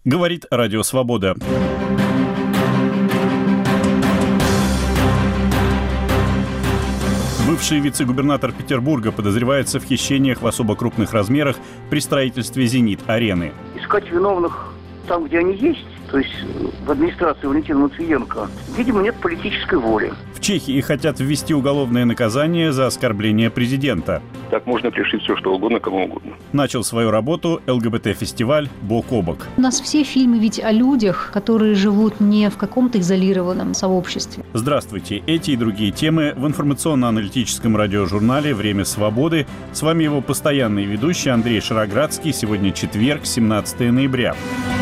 Говорит Радио Свобода. Бывший вице-губернатор Петербурга подозревается в хищениях в особо крупных размерах при строительстве «Зенит-арены». Искать виновных там, где они есть, то есть в администрации Валентина Матвиенко, видимо, нет политической воли. В Чехии хотят ввести уголовное наказание за оскорбление президента. Так можно пришить все, что угодно, кому угодно. Начал свою работу ЛГБТ-фестиваль «Бок о бок». У нас все фильмы ведь о людях, которые живут не в каком-то изолированном сообществе. Здравствуйте. Эти и другие темы в информационно-аналитическом радиожурнале «Время свободы». С вами его постоянный ведущий Андрей Шароградский. Сегодня четверг, 17 ноября.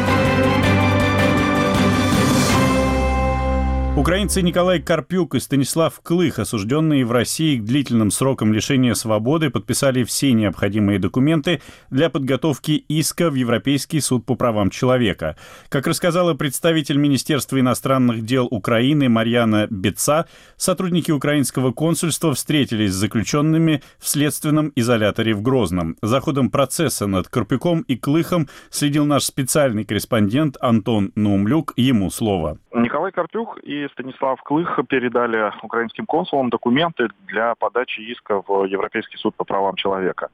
Украинцы Николай Карпюк и Станислав Клых, осужденные в России к длительным срокам лишения свободы, подписали все необходимые документы для подготовки иска в Европейский суд по правам человека. Как рассказала представитель Министерства иностранных дел Украины Марьяна Беца, сотрудники украинского консульства встретились с заключенными в следственном изоляторе в Грозном. За ходом процесса над Карпюком и Клыхом следил наш специальный корреспондент Антон Наумлюк. Ему слово. Николай Карпюк и Станислав Клых передали украинским консулам документы для подачи иска в Европейский суд по правам человека.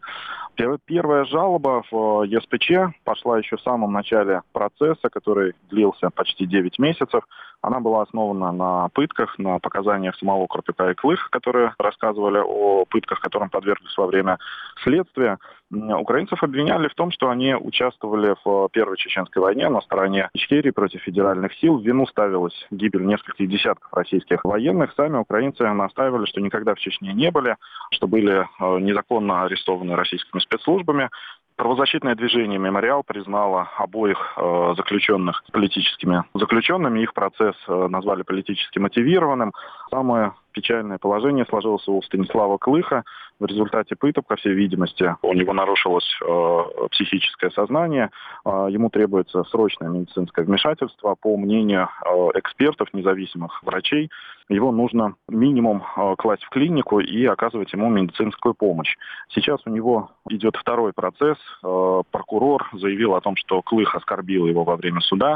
Первая жалоба в ЕСПЧ пошла еще в самом начале процесса, который длился почти 9 месяцев. Она была основана на пытках, на показаниях самого Карпюка и Клыха, которые рассказывали о пытках, которым подверглись во время следствия. Украинцев обвиняли в том, что они участвовали в Первой Чеченской войне на стороне Ичкерии против федеральных сил. В вину ставилась гибель нескольких десятков российских военных. Сами украинцы настаивали, что никогда в Чечне не были, что были незаконно арестованы российскими спецслужбами. Правозащитное движение «Мемориал» признало обоих заключенных политическими заключенными. Их процесс назвали политически мотивированным. Самое печальное положение сложилось у Станислава Клыха. В результате пыток, по всей видимости, у него нарушилось психическое сознание. Ему требуется срочное медицинское вмешательство. По мнению экспертов, независимых врачей, его нужно минимум класть в клинику и оказывать ему медицинскую помощь. Сейчас у него идет второй процесс. Прокурор заявил о том, что Клых оскорбил его во время суда.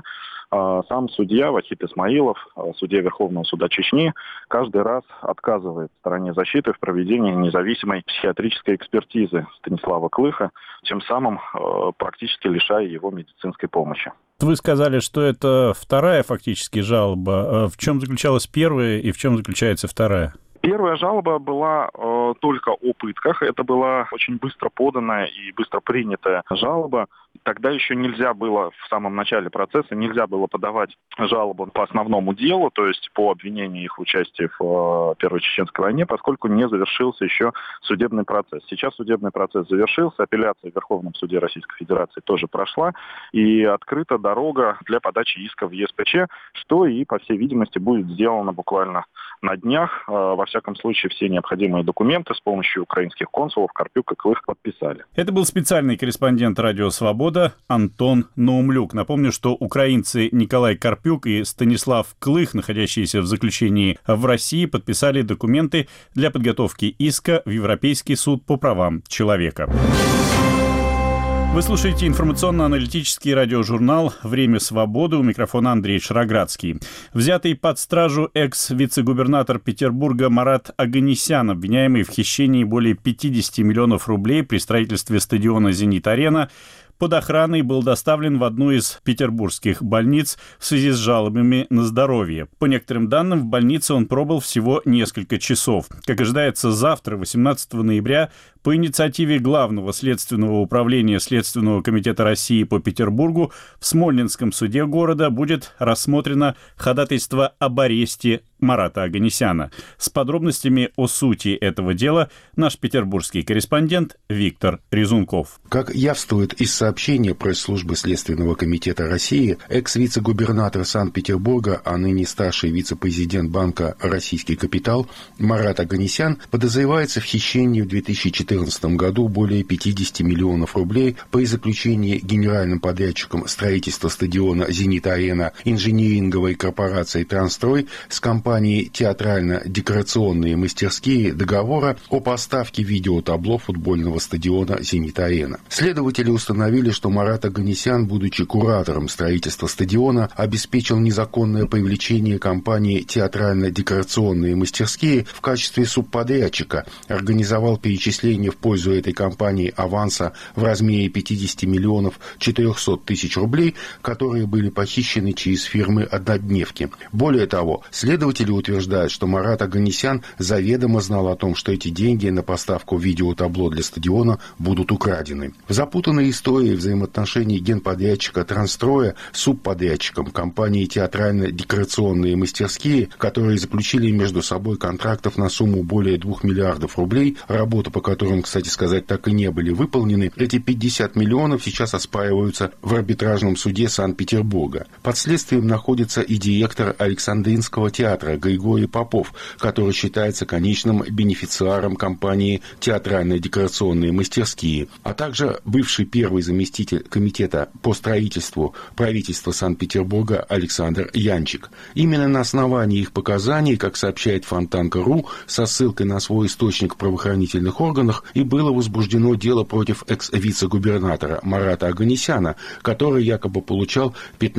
Сам судья Вахид Исмаилов, судья Верховного суда Чечни, каждый раз отказывает стороне защиты в проведении независимой психиатрической экспертизы Станислава Клыха, тем самым практически лишая его медицинской помощи. Вы сказали, что это вторая фактически жалоба. В чем заключалась первая и в чем заключается вторая? Первая жалоба была только о пытках. Это была очень быстро поданная и быстро принятая жалоба. Тогда еще нельзя было, в самом начале процесса, нельзя было подавать жалобу по основному делу, то есть по обвинению их в участии в Первой Чеченской войне, поскольку не завершился еще судебный процесс. Сейчас судебный процесс завершился, апелляция в Верховном суде Российской Федерации тоже прошла, и открыта дорога для подачи иска в ЕСПЧ, что и, по всей видимости, будет сделано буквально на днях. Во всяком случае, все необходимые документы с помощью украинских консулов Карпюк и Клых подписали. Это был специальный корреспондент «Радио Свобода» Антон Наумлюк. Напомню, что украинцы Николай Карпюк и Станислав Клых, находящиеся в заключении в России, подписали документы для подготовки иска в Европейский суд по правам человека. Вы слушаете информационно-аналитический радиожурнал «Время свободы». У микрофона Андрей Шароградский. Взятый под стражу экс-вице-губернатор Петербурга Марат Оганесян, обвиняемый в хищении более 50 миллионов рублей при строительстве стадиона «Зенит-арена», под охраной был доставлен в одну из петербургских больниц в связи с жалобами на здоровье. По некоторым данным, в больнице он пробыл всего несколько часов. Как ожидается, завтра, 18 ноября, по инициативе Главного следственного управления Следственного комитета России по Петербургу в Смольнинском суде города будет рассмотрено ходатайство об аресте Марата Оганесяна. С подробностями о сути этого дела наш петербургский корреспондент Виктор Резунков. Как явствует из сообщения пресс-службы Следственного комитета России, экс-вице-губернатор Санкт-Петербурга, а ныне старший вице-президент банка «Российский капитал» Марат Оганесян подозревается в хищении в 2014 2014 году более 50 миллионов рублей при заключении генеральным подрядчиком строительства стадиона «Зенит-Арена» инжиниринговой корпорацией «Трансстрой» с компанией «Театрально-декорационные мастерские» договора о поставке видеотабло футбольного стадиона «Зенит-Арена». Следователи установили, что Марат Оганесян, будучи куратором строительства стадиона, обеспечил незаконное привлечение компании «Театрально-декорационные мастерские» в качестве субподрядчика, организовал перечисление в пользу этой компании аванса в размере 50 миллионов 400 тысяч рублей, которые были похищены через фирмы-однодневки. Более того, следователи утверждают, что Марат Оганесян заведомо знал о том, что эти деньги на поставку видеотабло для стадиона будут украдены. В запутанной истории взаимоотношений генподрядчика «Транстроя» с субподрядчиком компании «Театрально-декорационные мастерские», которые заключили между собой контрактов на сумму более 2 миллиардов рублей, работы по которым, кстати сказать, так и не были выполнены, эти 50 миллионов сейчас оспариваются в арбитражном суде Санкт-Петербурга. Под следствием находится и директор Александринского театра Григорий Попов, который считается конечным бенефициаром компании «Театрально-декорационные мастерские», а также бывший первый заместитель комитета по строительству правительства Санкт-Петербурга Александр Янчик. Именно на основании их показаний, как сообщает Фонтанка.ру, со ссылкой на свой источник в правоохранительных органах, и было возбуждено дело против экс-вице-губернатора Марата Оганесяна, который якобы получал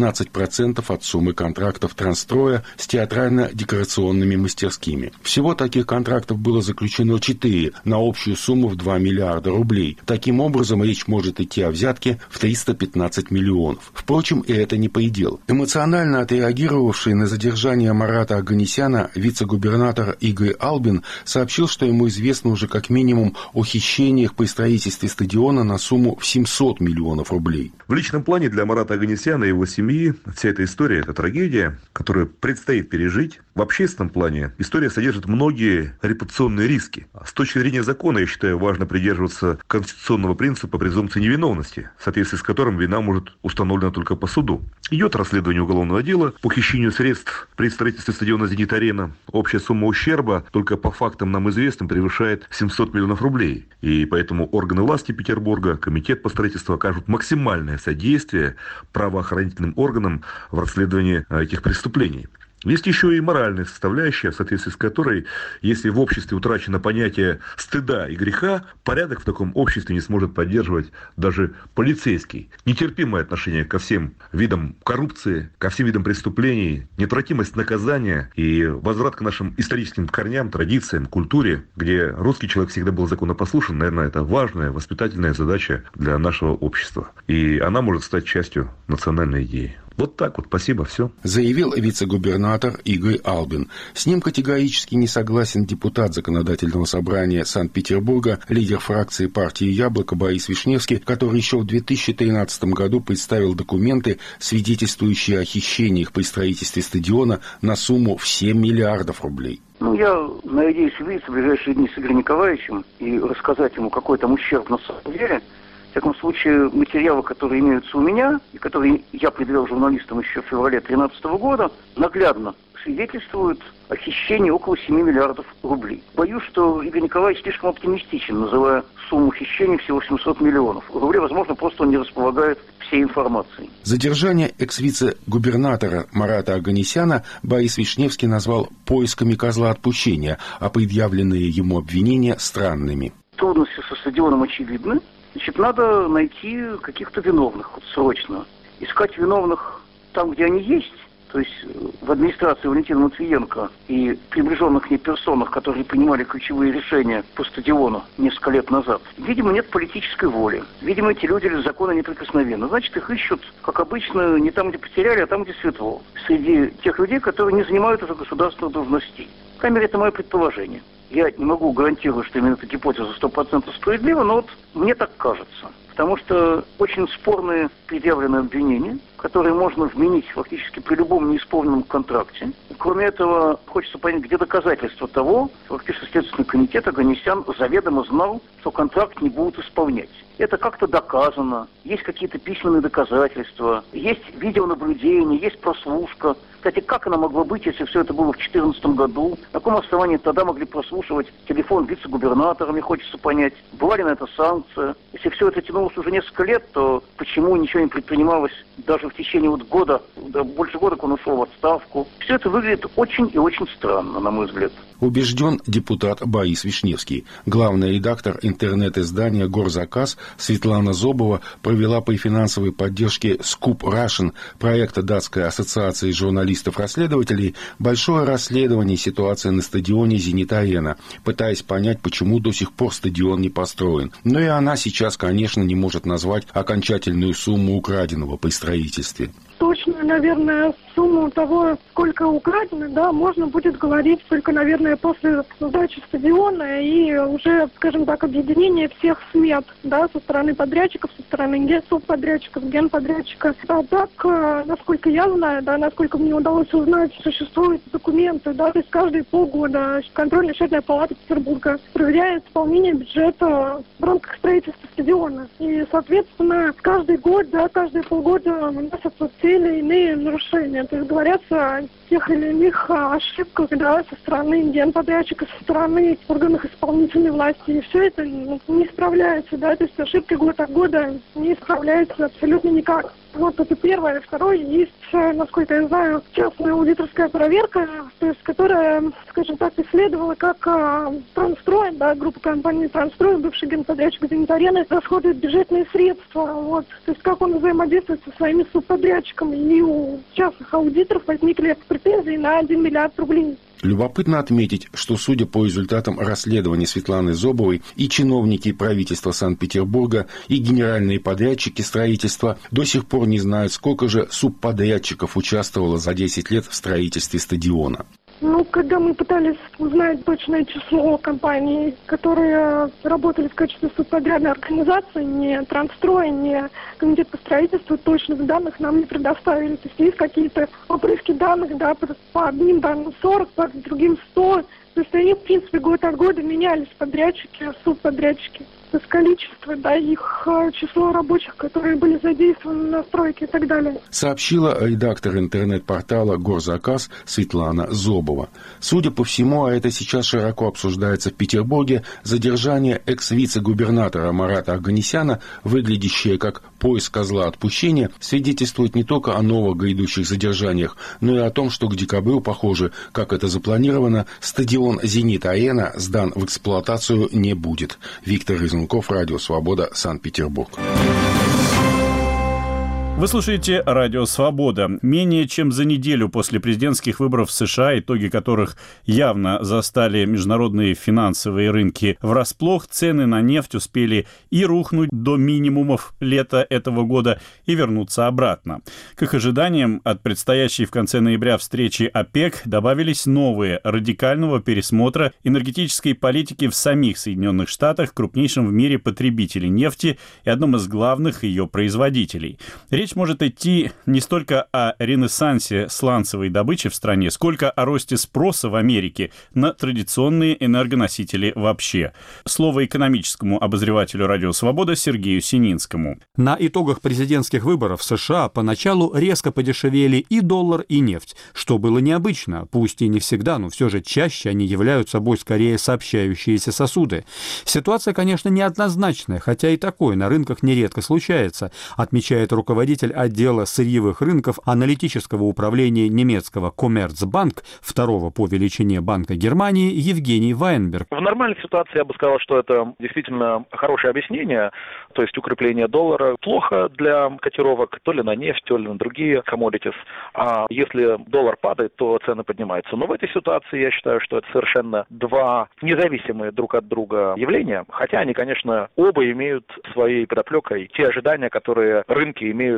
15% от суммы контрактов Транстроя с театрально-декорационными мастерскими. Всего таких контрактов было заключено 4 на общую сумму в 2 миллиарда рублей. Таким образом, речь может идти о взятке в 315 миллионов. Впрочем, и это не предел. Эмоционально отреагировавший на задержание Марата Оганесяна вице-губернатор Игорь Албин сообщил, что ему известно уже как минимум о хищениях при строительстве стадиона на сумму в 700 миллионов рублей. В личном плане для Марата Оганесяна и его семьи вся эта история – это трагедия, которую предстоит пережить. В общественном плане история содержит многие репутационные риски. С точки зрения закона, я считаю, важно придерживаться конституционного принципа презумпции невиновности, в соответствии с которым вина может установлена только по суду. Идет расследование уголовного дела по хищению средств при строительстве стадиона «Зенит-Арена». Общая сумма ущерба только по фактам нам известным превышает 700 миллионов рублей. И поэтому органы власти Петербурга, комитет по строительству окажут максимальное содействие правоохранительным органам в расследовании этих преступлений. Есть еще и моральная составляющая, в соответствии с которой, если в обществе утрачено понятие стыда и греха, порядок в таком обществе не сможет поддерживать даже полицейский. Нетерпимое отношение ко всем видам коррупции, ко всем видам преступлений, неотвратимость наказания и возврат к нашим историческим корням, традициям, культуре, где русский человек всегда был законопослушен, наверное, это важная воспитательная задача для нашего общества. И она может стать частью национальной идеи. Вот так вот, спасибо, все. Заявил вице-губернатор Игорь Албин. С ним категорически не согласен депутат Законодательного собрания Санкт-Петербурга, лидер фракции партии «Яблоко» Борис Вишневский, который еще в 2013 году представил документы, свидетельствующие о хищениях при строительстве стадиона на сумму в 7 миллиардов рублей. Я надеюсь увидеться в ближайшие дни с Игорем Николаевичем и рассказать ему, какой там ущерб на самом деле. В всяком случае, материалы, которые имеются у меня, и которые я предъявил журналистам еще в феврале 2013 года, наглядно свидетельствуют о хищении около 7 миллиардов рублей. Боюсь, что Игорь Николаевич слишком оптимистичен, называя сумму хищений всего 700 миллионов рублей. Возможно, просто он не располагает всей информацией. Задержание экс-вице-губернатора Марата Оганесяна Борис Вишневский назвал поисками козла отпущения, а предъявленные ему обвинения странными. Трудности со стадионом очевидны. Надо найти каких-то виновных срочно. Искать виновных там, где они есть, то есть в администрации Валентина Матвиенко и приближенных к ней персонах, которые принимали ключевые решения по стадиону несколько лет назад. Видимо, нет политической воли. Видимо, эти люди закона неприкосновенны. Значит, их ищут, как обычно, не там, где потеряли, а там, где светло. Среди тех людей, которые не занимают уже государственных должностей. В камере это мое предположение. Я не могу гарантировать, что именно эта гипотеза 100% справедлива, но вот мне так кажется. потому что очень спорные предъявленные обвинения, которые можно вменить фактически при любом неисполненном контракте. И, кроме этого, хочется понять, где доказательства того, что фактически Следственный комитет Оганесян заведомо знал, что контракт не будут исполнять. Это как-то доказано, есть какие-то письменные доказательства, есть видеонаблюдение, есть прослушка. Кстати, как она могла быть, если все это было в 2014 году? На каком основании тогда могли прослушивать телефон вице-губернатора, мне хочется понять. Была ли на это санкция? Если все это тянулось уже несколько лет, то почему ничего не предпринималось даже в течение года, больше года, как он ушел в отставку? Все это выглядит очень и очень странно, на мой взгляд. Убежден депутат Борис Вишневский. Главный редактор интернет-издания «Горзаказ» Светлана Зобова провела при финансовой поддержке Scoop Russian проекта Датской ассоциации журналистов-расследователей большое расследование ситуации на стадионе «Зенит-Арена», пытаясь понять, почему до сих пор стадион не построен. Но и она сейчас, конечно, не может назвать окончательную сумму украденного при строительстве. Точную, наверное, сумму того, сколько украдено, да, можно будет говорить только, наверное, после сдачи стадиона и уже, скажем так, объединения всех смет, да, со стороны подрядчиков, со стороны субподрядчиков, генподрядчика. А так, насколько я знаю, да, насколько мне удалось узнать, существуют документы, да, то есть каждые полгода контрольно-счетная палата Петербурга проверяет исполнение бюджета в рамках строительства стадиона. И, соответственно, каждый год, да, каждые полгода выносятся те или иные нарушения. То есть говорятся о тех или иных ошибках, да, со стороны генподрядчика, со стороны органов исполнительной власти. И все это не исправляется, да, то есть ошибки год от года не исправляются абсолютно никак. Вот это первое. Второе, есть, насколько я знаю, частная аудиторская проверка, то есть которая, скажем так, исследовала, как Трансстрой, да, группа компаний Трансстрой, бывший генподрядчик «Зенит-Арены», расходует бюджетные средства. Вот. То есть как он взаимодействует со своими субподрядчиками. И у частных аудиторов возникли претензии на 1 миллиард рублей. Любопытно отметить, что, судя по результатам расследования Светланы Зобовой, и чиновники правительства Санкт-Петербурга, и генеральные подрядчики строительства до сих пор не знают, сколько же субподрядчиков участвовало за 10 лет в строительстве стадиона. Когда мы пытались узнать точное число компаний, которые работали в качестве субподрядной организации, ни Трансстрой, ни Комитет по строительству точных данных нам не предоставили. То есть есть какие-то обрывки данных, да, по одним данным 40, по другим 100. То есть они, в принципе, год от года менялись, подрядчики, субподрядчики. То есть количество, да, их число рабочих, которые были задействованы на стройке и так далее. Сообщила редактор интернет-портала «Горзаказ» Светлана Зобова. Судя по всему, а это сейчас широко обсуждается в Петербурге, задержание экс-вице-губернатора Марата Оганесяна, выглядящее как поиск козла отпущения, свидетельствует не только о новых грядущих задержаниях, но и о том, что к декабрю, похоже, как это запланировано, стадион «Зенит-Арена» сдан в эксплуатацию не будет. Виктор Резунков, Радио Свобода, Санкт-Петербург. Вы слушаете «Радио Свобода». Менее чем за неделю после президентских выборов в США, итоги которых явно застали международные финансовые рынки врасплох, цены на нефть успели и рухнуть до минимумов лета этого года, и вернуться обратно. К их ожиданиям от предстоящей в конце ноября встречи ОПЕК добавились новые радикального пересмотра энергетической политики в самих Соединенных Штатах, крупнейшем в мире потребителе нефти и одном из главных ее производителей. Речь может идти не столько о ренессансе сланцевой добычи в стране, сколько о росте спроса в Америке на традиционные энергоносители вообще. Слово экономическому обозревателю «Радио Свобода» Сергею Сининскому. На итогах президентских выборов в США поначалу резко подешевели и доллар, и нефть, что было необычно, пусть и не всегда, но все же чаще они являются собой скорее сообщающиеся сосуды. Ситуация, конечно, неоднозначная, хотя и такое на рынках нередко случается, отмечает руководитель отдела сырьевых рынков аналитического управления немецкого Commerzbank, второго по величине банка Германии, Евгений Вайнберг. В нормальной ситуации я бы сказал, что это действительно хорошее объяснение, то есть укрепление доллара плохо для котировок то ли на нефть, то ли на другие commodities, а если доллар падает, то цены поднимаются. Но в этой ситуации я считаю, что это совершенно два независимые друг от друга явления, хотя они, конечно, оба имеют своей подоплекой те ожидания, которые рынки имеют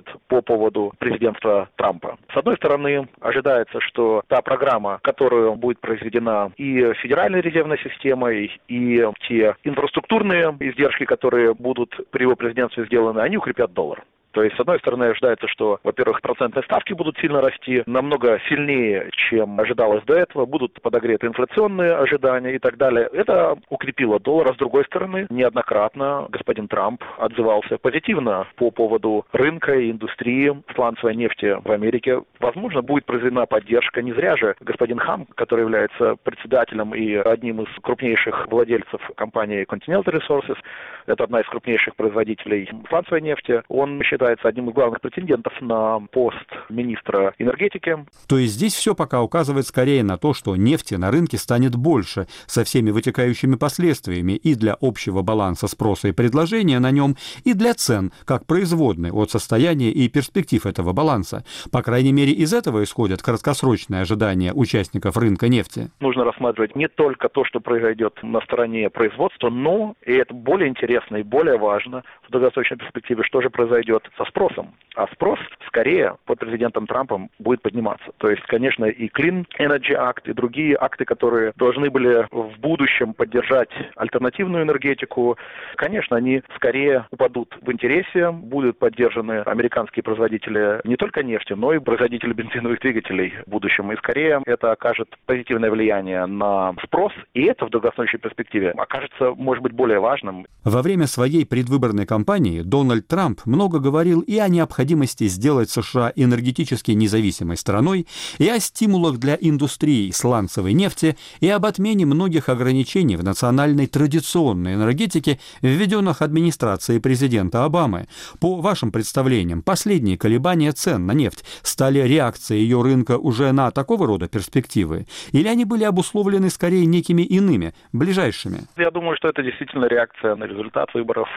будет по поводу президентства Трампа. С одной стороны, ожидается, что та программа, которая будет произведена и Федеральной резервной системой, и те инфраструктурные издержки, которые будут при его президентстве сделаны, они укрепят доллар. То есть, с одной стороны, ожидается, что, во-первых, процентные ставки будут сильно расти, намного сильнее, чем ожидалось до этого, будут подогреты инфляционные ожидания и так далее. Это укрепило доллар. А с другой стороны, неоднократно господин Трамп отзывался позитивно по поводу рынка и индустрии сланцевой нефти в Америке. Возможно, будет произведена поддержка. Не зря же господин Хам, который является председателем и одним из крупнейших владельцев компании Continental Resources, это одна из крупнейших производителей сланцевой нефти, он считается одним из главных претендентов на пост министра энергетики. То есть здесь все пока указывает скорее на то, что нефти на рынке станет больше, со всеми вытекающими последствиями и для общего баланса спроса и предложения на нем, и для цен, как производной от состояния и перспектив этого баланса. По крайней мере, из этого исходят краткосрочные ожидания участников рынка нефти. Нужно рассматривать не только то, что произойдет на стороне производства, но, и это более интересно и более важно, в долгосрочной перспективе, что же произойдет со спросом. А спрос, скорее, под президентом Трампом будет подниматься. То есть, конечно, и Clean Energy Act, и другие акты, которые должны были в будущем поддержать альтернативную энергетику, конечно, они скорее упадут в интересе, будут поддержаны американские производители не только нефти, но и производители бензиновых двигателей в будущем. И скорее это окажет позитивное влияние на спрос, и это в долгосрочной перспективе окажется, может быть, более важным. Во время своей предвыборной кампании Дональд Трамп много говорил и о необходимости сделать США энергетически независимой страной, и о стимулах для индустрии сланцевой нефти, и об отмене многих ограничений в национальной традиционной энергетике, введенных администрацией президента Обамы. По вашим представлениям, последние колебания цен на нефть стали реакцией ее рынка уже на такого рода перспективы? Или они были обусловлены скорее некими иными, ближайшими? Я думаю, что это действительно реакция на результат выборов.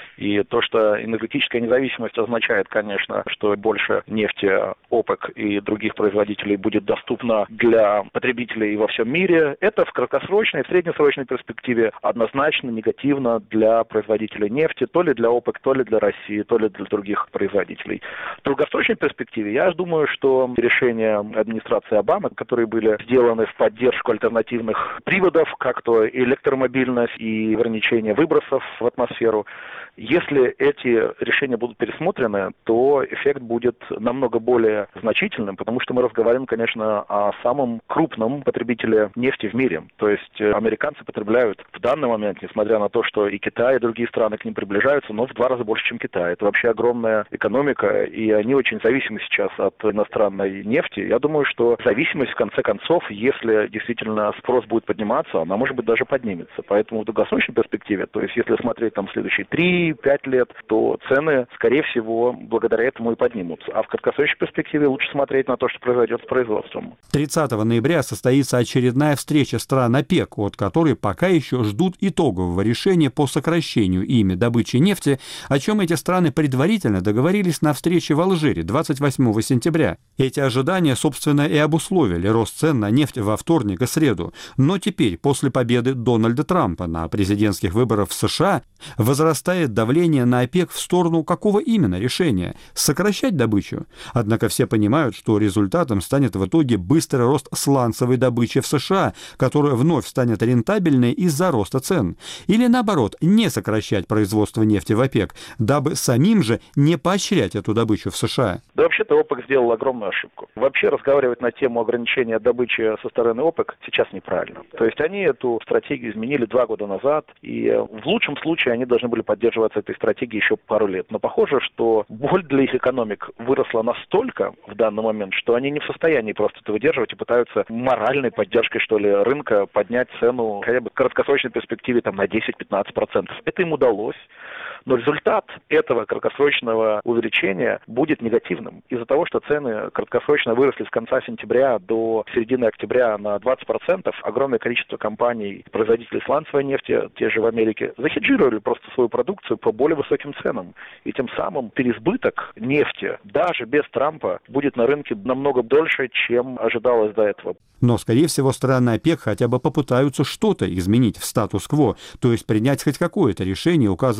И то, что энергетическая независимость означает, конечно, что больше нефти ОПЕК и других производителей будет доступно для потребителей во всем мире, это в краткосрочной и в среднесрочной перспективе однозначно негативно для производителей нефти, то ли для ОПЕК, то ли для России, то ли для других производителей. В долгосрочной перспективе я думаю, что решения администрации Обамы, которые были сделаны в поддержку альтернативных приводов, как то электромобильность и ограничение выбросов в атмосферу, если эти решения будут пересмотрены, то эффект будет намного более значительным, потому что мы разговариваем, конечно, о самом крупном потребителе нефти в мире. То есть американцы потребляют в данный момент, несмотря на то, что и Китай, и другие страны к ним приближаются, но в 2 раза больше, чем Китай. Это вообще огромная экономика, и они очень зависимы сейчас от иностранной нефти. Я думаю, что зависимость, в конце концов, если действительно спрос будет подниматься, она, может быть, даже поднимется. Поэтому в долгосрочной перспективе, то есть если смотреть там следующие 3-5 лет, то цены, скорее всего, благодаря этому и поднимутся. А в краткосрочной перспективе лучше смотреть на то, что произойдет с производством. 30 ноября состоится очередная встреча стран ОПЕК, от которой пока еще ждут итогового решения по сокращению ими добычи нефти, о чем эти страны предварительно договорились на встрече в Алжире 28 сентября. Эти ожидания, собственно, и обусловили рост цен на нефть во вторник и среду. Но теперь, после победы Дональда Трампа на президентских выборах в США, возрастает давление на ОПЕК в сторону какого именно решения – сокращать добычу. Однако все понимают, что результатом станет в итоге быстрый рост сланцевой добычи в США, которая вновь станет рентабельной из-за роста цен. Или наоборот, не сокращать производство нефти в ОПЕК, дабы самим же не поощрять эту добычу в США. Да вообще-то ОПЕК сделал огромную ошибку. Вообще разговаривать на тему ограничения добычи со стороны ОПЕК сейчас неправильно. То есть они эту стратегию изменили 2 года назад, и в лучшем случае они должны были поддерживаться этой стратегией еще пару лет. Но похоже, что боль для их экономик выросла настолько в данный момент, что они не в состоянии просто это выдерживать и пытаются моральной поддержкой, что ли, рынка поднять цену хотя бы в краткосрочной перспективе там, на 10-15%. Это им удалось. Но результат этого краткосрочного увеличения будет негативным. Из-за того, что цены краткосрочно выросли с конца сентября до середины октября на 20%, огромное количество компаний, производителей сланцевой нефти, те же в Америке, захеджировали просто свою продукцию по более высоким ценам. И тем самым переизбыток нефти, даже без Трампа, будет на рынке намного дольше, чем ожидалось до этого. Но, скорее всего, страны ОПЕК хотя бы попытаются что-то изменить в статус-кво, то есть принять хоть какое-то решение, указывающее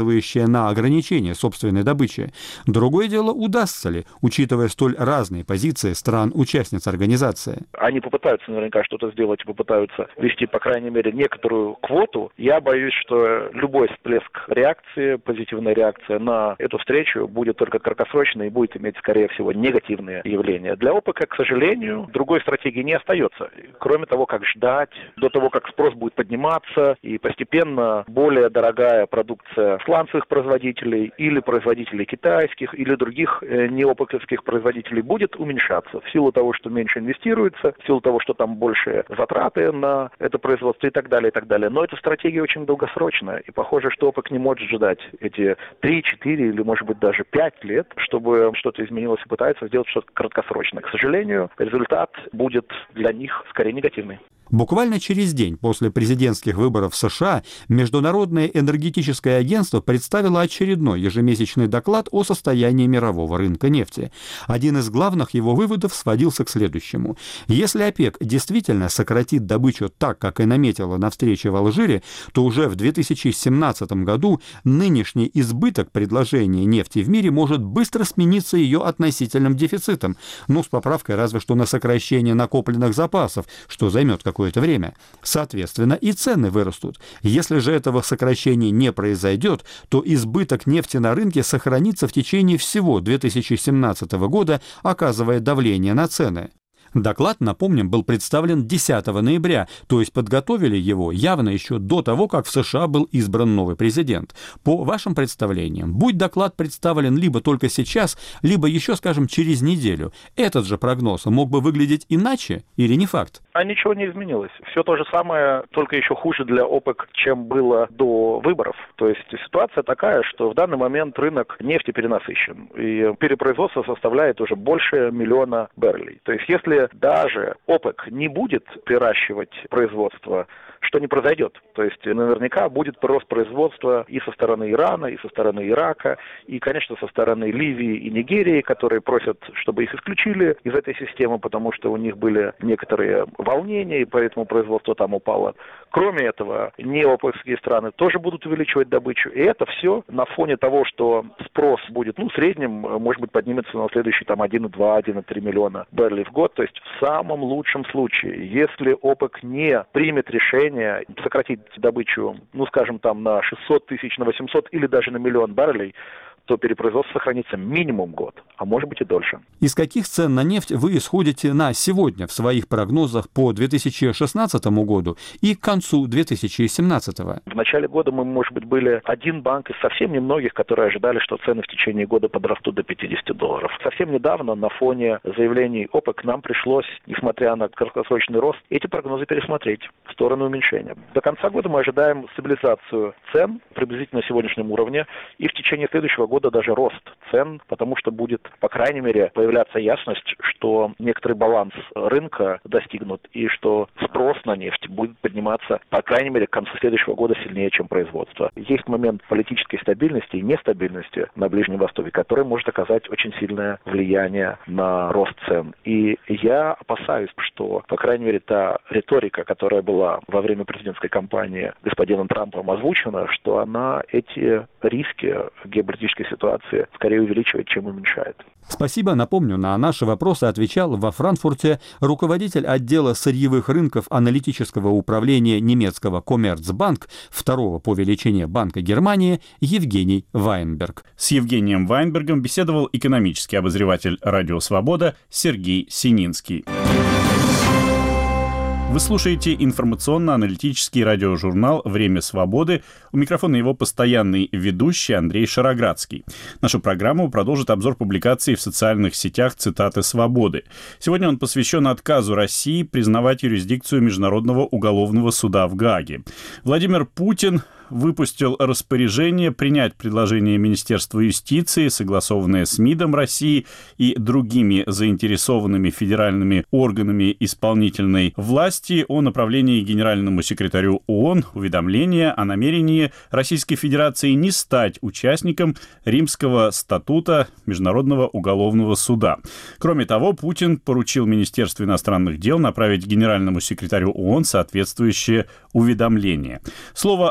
на ограничение собственной добычи. Другое дело, удастся ли, учитывая столь разные позиции стран-участниц организации. Они попытаются наверняка что-то сделать, попытаются ввести, по крайней мере, некоторую квоту. Я боюсь, что любой всплеск реакции, позитивная реакция на эту встречу будет только краткосрочной и будет иметь, скорее всего, негативные явления. Для ОПЕК, к сожалению, другой стратегии не остается. Кроме того, как ждать до того, как спрос будет подниматься, и постепенно более дорогая продукция сланцевых производителей или производителей китайских или других неопековских производителей будет уменьшаться в силу того, что меньше инвестируется, в силу того, что там больше затраты на это производство и так далее, и так далее. Но эта стратегия очень долгосрочная, и похоже, что ОПЕК не может ждать эти 3, 4 или, может быть, даже 5 лет, чтобы что-то изменилось, и пытается сделать что-то краткосрочное. К сожалению, результат будет для них скорее негативный. Буквально через день после президентских выборов в США Международное энергетическое агентство представило очередной ежемесячный доклад о состоянии мирового рынка нефти. Один из главных его выводов сводился к следующему. Если ОПЕК действительно сократит добычу так, как и наметила на встрече в Алжире, то уже в 2017 году нынешний избыток предложения нефти в мире может быстро смениться ее относительным дефицитом, с поправкой разве что на сокращение накопленных запасов, что займет какое-то время. Соответственно, и цены вырастут. Если же этого сокращения не произойдет, то избыток нефти на рынке сохранится в течение всего 2017 года, оказывая давление на цены. Доклад, напомним, был представлен 10 ноября, то есть подготовили его явно еще до того, как в США был избран новый президент. По вашим представлениям, будь доклад представлен либо только сейчас, либо еще, скажем, через неделю, этот же прогноз мог бы выглядеть иначе или не факт? А ничего не изменилось. Все то же самое, только еще хуже для ОПЕК, чем было до выборов. То есть ситуация такая, что в данный момент рынок нефти перенасыщен, и перепроизводство составляет уже больше 1 миллиона баррелей. То есть если даже ОПЕК не будет приращивать производство, что не произойдет. То есть наверняка будет рост производства и со стороны Ирана, и со стороны Ирака, и, конечно, со стороны Ливии и Нигерии, которые просят, чтобы их исключили из этой системы, потому что у них были некоторые волнения, и поэтому производство там упало. Кроме этого, неопекские страны тоже будут увеличивать добычу. И это все на фоне того, что спрос будет, в среднем, может быть, поднимется на следующий 1,2-1,3 миллиона баррелей в год. То есть в самом лучшем случае, если ОПЕК не примет решение сократить добычу, на 600 тысяч, на 800 или даже на 1 миллион баррелей, то перепроизводство сохранится минимум год, а может быть и дольше. Из каких цен на нефть вы исходите на сегодня в своих прогнозах по 2016 году и к концу 2017? В начале года мы, может быть, были один банк из совсем немногих, которые ожидали, что цены в течение года подрастут до $50. Совсем недавно на фоне заявлений ОПЕК нам пришлось, несмотря на краткосрочный рост, эти прогнозы пересмотреть в сторону уменьшения. До конца года мы ожидаем стабилизацию цен приблизительно на сегодняшнем уровне и в течение следующего года даже рост цен, потому что будет, по крайней мере, появляться ясность, что некоторый баланс рынка достигнут и что спрос на нефть будет подниматься, по крайней мере, к концу следующего года сильнее, чем производство. Есть момент политической стабильности и нестабильности на Ближнем Востоке, который может оказать очень сильное влияние на рост цен. И я опасаюсь, что, по крайней мере, та риторика, которая была во время президентской кампании господином Трампом озвучена, что она эти риски геополитической ситуации скорее увеличивает, чем уменьшает. Спасибо. Напомню, на наши вопросы отвечал во Франкфурте руководитель отдела сырьевых рынков аналитического управления немецкого Commerzbank, второго по величине банка Германии, Евгений Вайнберг. С Евгением Вайнбергом беседовал экономический обозреватель «Радио Свобода» Сергей Сининский. Вы слушаете информационно-аналитический радиожурнал «Время свободы». У микрофона его постоянный ведущий Андрей Шароградский. Нашу программу продолжит обзор публикаций в социальных сетях «Цитаты свободы». Сегодня он посвящен отказу России признавать юрисдикцию Международного уголовного суда в Гааге. Владимир Путин выпустил распоряжение принять предложение Министерства юстиции, согласованное с МИДом России и другими заинтересованными федеральными органами исполнительной власти о направлении генеральному секретарю ООН уведомления о намерении Российской Федерации не стать участником Римского статута Международного уголовного суда. Кроме того, Путин поручил Министерству иностранных дел направить генеральному секретарю ООН соответствующее уведомление. Слово автору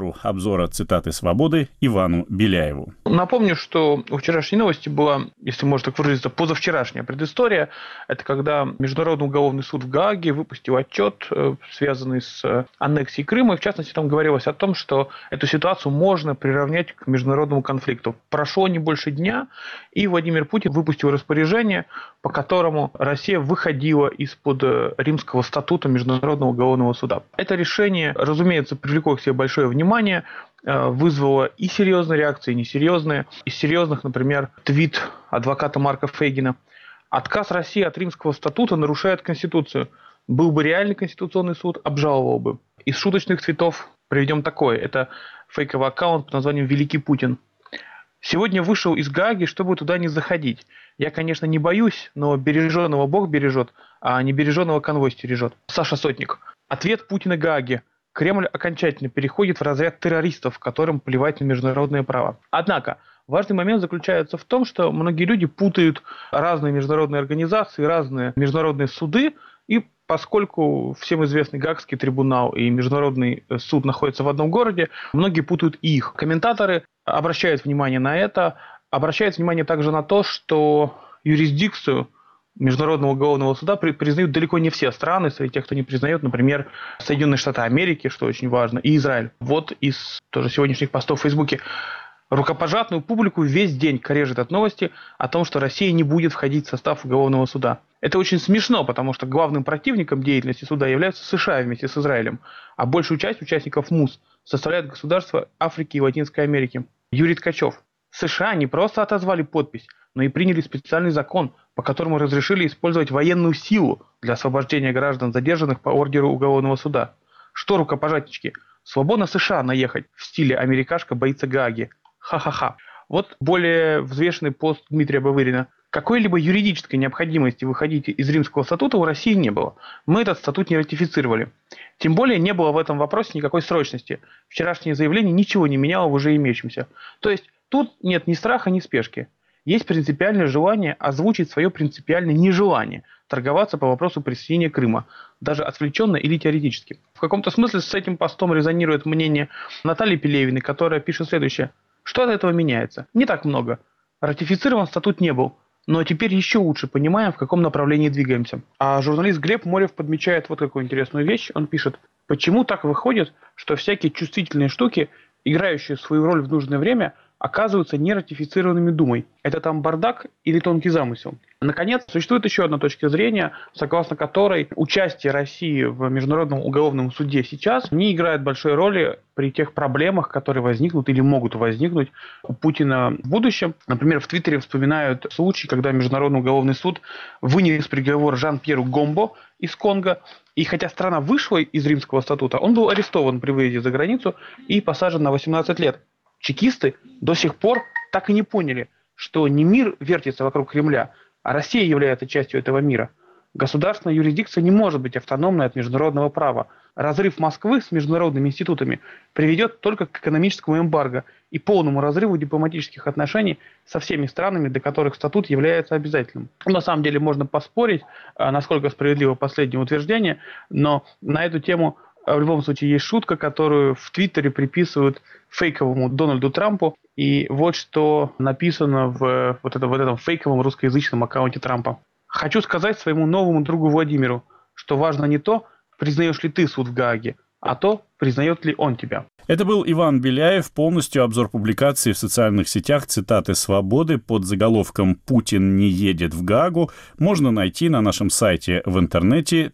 Автору обзора «Цитаты свободы» Ивану Беляеву. Напомню, что у вчерашней новости была, если можно так выразиться, позавчерашняя предыстория. Это когда Международный уголовный суд в Гааге выпустил отчет, связанный с аннексией Крыма. И в частности, там говорилось о том, что эту ситуацию можно приравнять к международному конфликту. Прошло не больше дня, и Владимир Путин выпустил распоряжение, по которому Россия выходила из-под Римского статута Международного уголовного суда. Это решение, разумеется, привлекло к себе большое внимание, вызвало и серьезные реакции, и несерьезные. Из серьезных, например, твит адвоката Марка Фейгина. Отказ России от Римского статута нарушает Конституцию. Был бы реальный конституционный суд, обжаловал бы. Из шуточных твитов приведем такое. Это фейковый аккаунт под названием «Великий Путин». Сегодня вышел из Гааги, чтобы туда не заходить. Я, конечно, не боюсь, но береженного Бог бережет, а небереженного конвой стережет. Саша Сотник. Ответ Путина Гааге. Кремль окончательно переходит в разряд террористов, которым плевать на международное право. Однако, важный момент заключается в том, что многие люди путают разные международные организации, разные международные суды, и поскольку всем известный Гаагский трибунал и Международный суд находятся в одном городе, многие путают и их. Комментаторы обращают внимание на это, обращают внимание также на то, что юрисдикцию Международного уголовного суда признают далеко не все страны. Среди тех, кто не признает, например, Соединенные Штаты Америки, что очень важно, и Израиль. Вот из тоже сегодняшних постов в Фейсбуке. Рукопожатную публику весь день корежит от новости о том, что Россия не будет входить в состав уголовного суда. Это очень смешно, потому что главным противником деятельности суда являются США вместе с Израилем, а большую часть участников МУС составляют государства Африки и Латинской Америки. Юрий Ткачев. США не просто отозвали подпись, но и приняли специальный закон, по которому разрешили использовать военную силу для освобождения граждан, задержанных по ордеру уголовного суда. Что, рукопожатнички, свободно США наехать в стиле «америкашка боится Гааги». Ха-ха-ха. Вот более взвешенный пост Дмитрия Бавырина. Какой-либо юридической необходимости выходить из Римского статута у России не было. Мы этот статут не ратифицировали. Тем более не было в этом вопросе никакой срочности. Вчерашнее заявление ничего не меняло в уже имеющемся. То есть тут нет ни страха, ни спешки. Есть принципиальное желание озвучить свое принципиальное нежелание торговаться по вопросу присоединения Крыма, даже отвлеченно или теоретически. В каком-то смысле с этим постом резонирует мнение Натальи Пелевиной, которая пишет следующее. Что от этого меняется? Не так много. Ратифицирован статут не был, но теперь еще лучше понимаем, в каком направлении двигаемся. А журналист Глеб Морев подмечает вот какую интересную вещь. Он пишет, почему так выходит, что всякие чувствительные штуки, играющие свою роль в нужное время, оказываются не ратифицированными Думой. Это там бардак или тонкий замысел? Наконец, существует еще одна точка зрения, согласно которой участие России в Международном уголовном суде сейчас не играет большой роли при тех проблемах, которые возникнут или могут возникнуть у Путина в будущем. Например, в Твиттере вспоминают случай, когда Международный уголовный суд вынес приговор Жан-Пьеру Гомбо из Конго, и хотя страна вышла из Римского статута, он был арестован при выезде за границу и посажен на 18 лет. Чекисты до сих пор так и не поняли, что не мир вертится вокруг Кремля, а Россия является частью этого мира. Государственная юрисдикция не может быть автономной от международного права. Разрыв Москвы с международными институтами приведет только к экономическому эмбарго и полному разрыву дипломатических отношений со всеми странами, для которых статут является обязательным. На самом деле можно поспорить, насколько справедливо последнее утверждение, но на эту тему в любом случае есть шутка, которую в Твиттере приписывают фейковому Дональду Трампу. И вот что написано в этом фейковом русскоязычном аккаунте Трампа. «Хочу сказать своему новому другу Владимиру, что важно не то, признаешь ли ты суд в Гааге, а то, признает ли он тебя». Это был Иван Беляев. Полностью обзор публикации в социальных сетях «Цитаты свободы» под заголовком «Путин не едет в Гаагу» можно найти на нашем сайте в интернете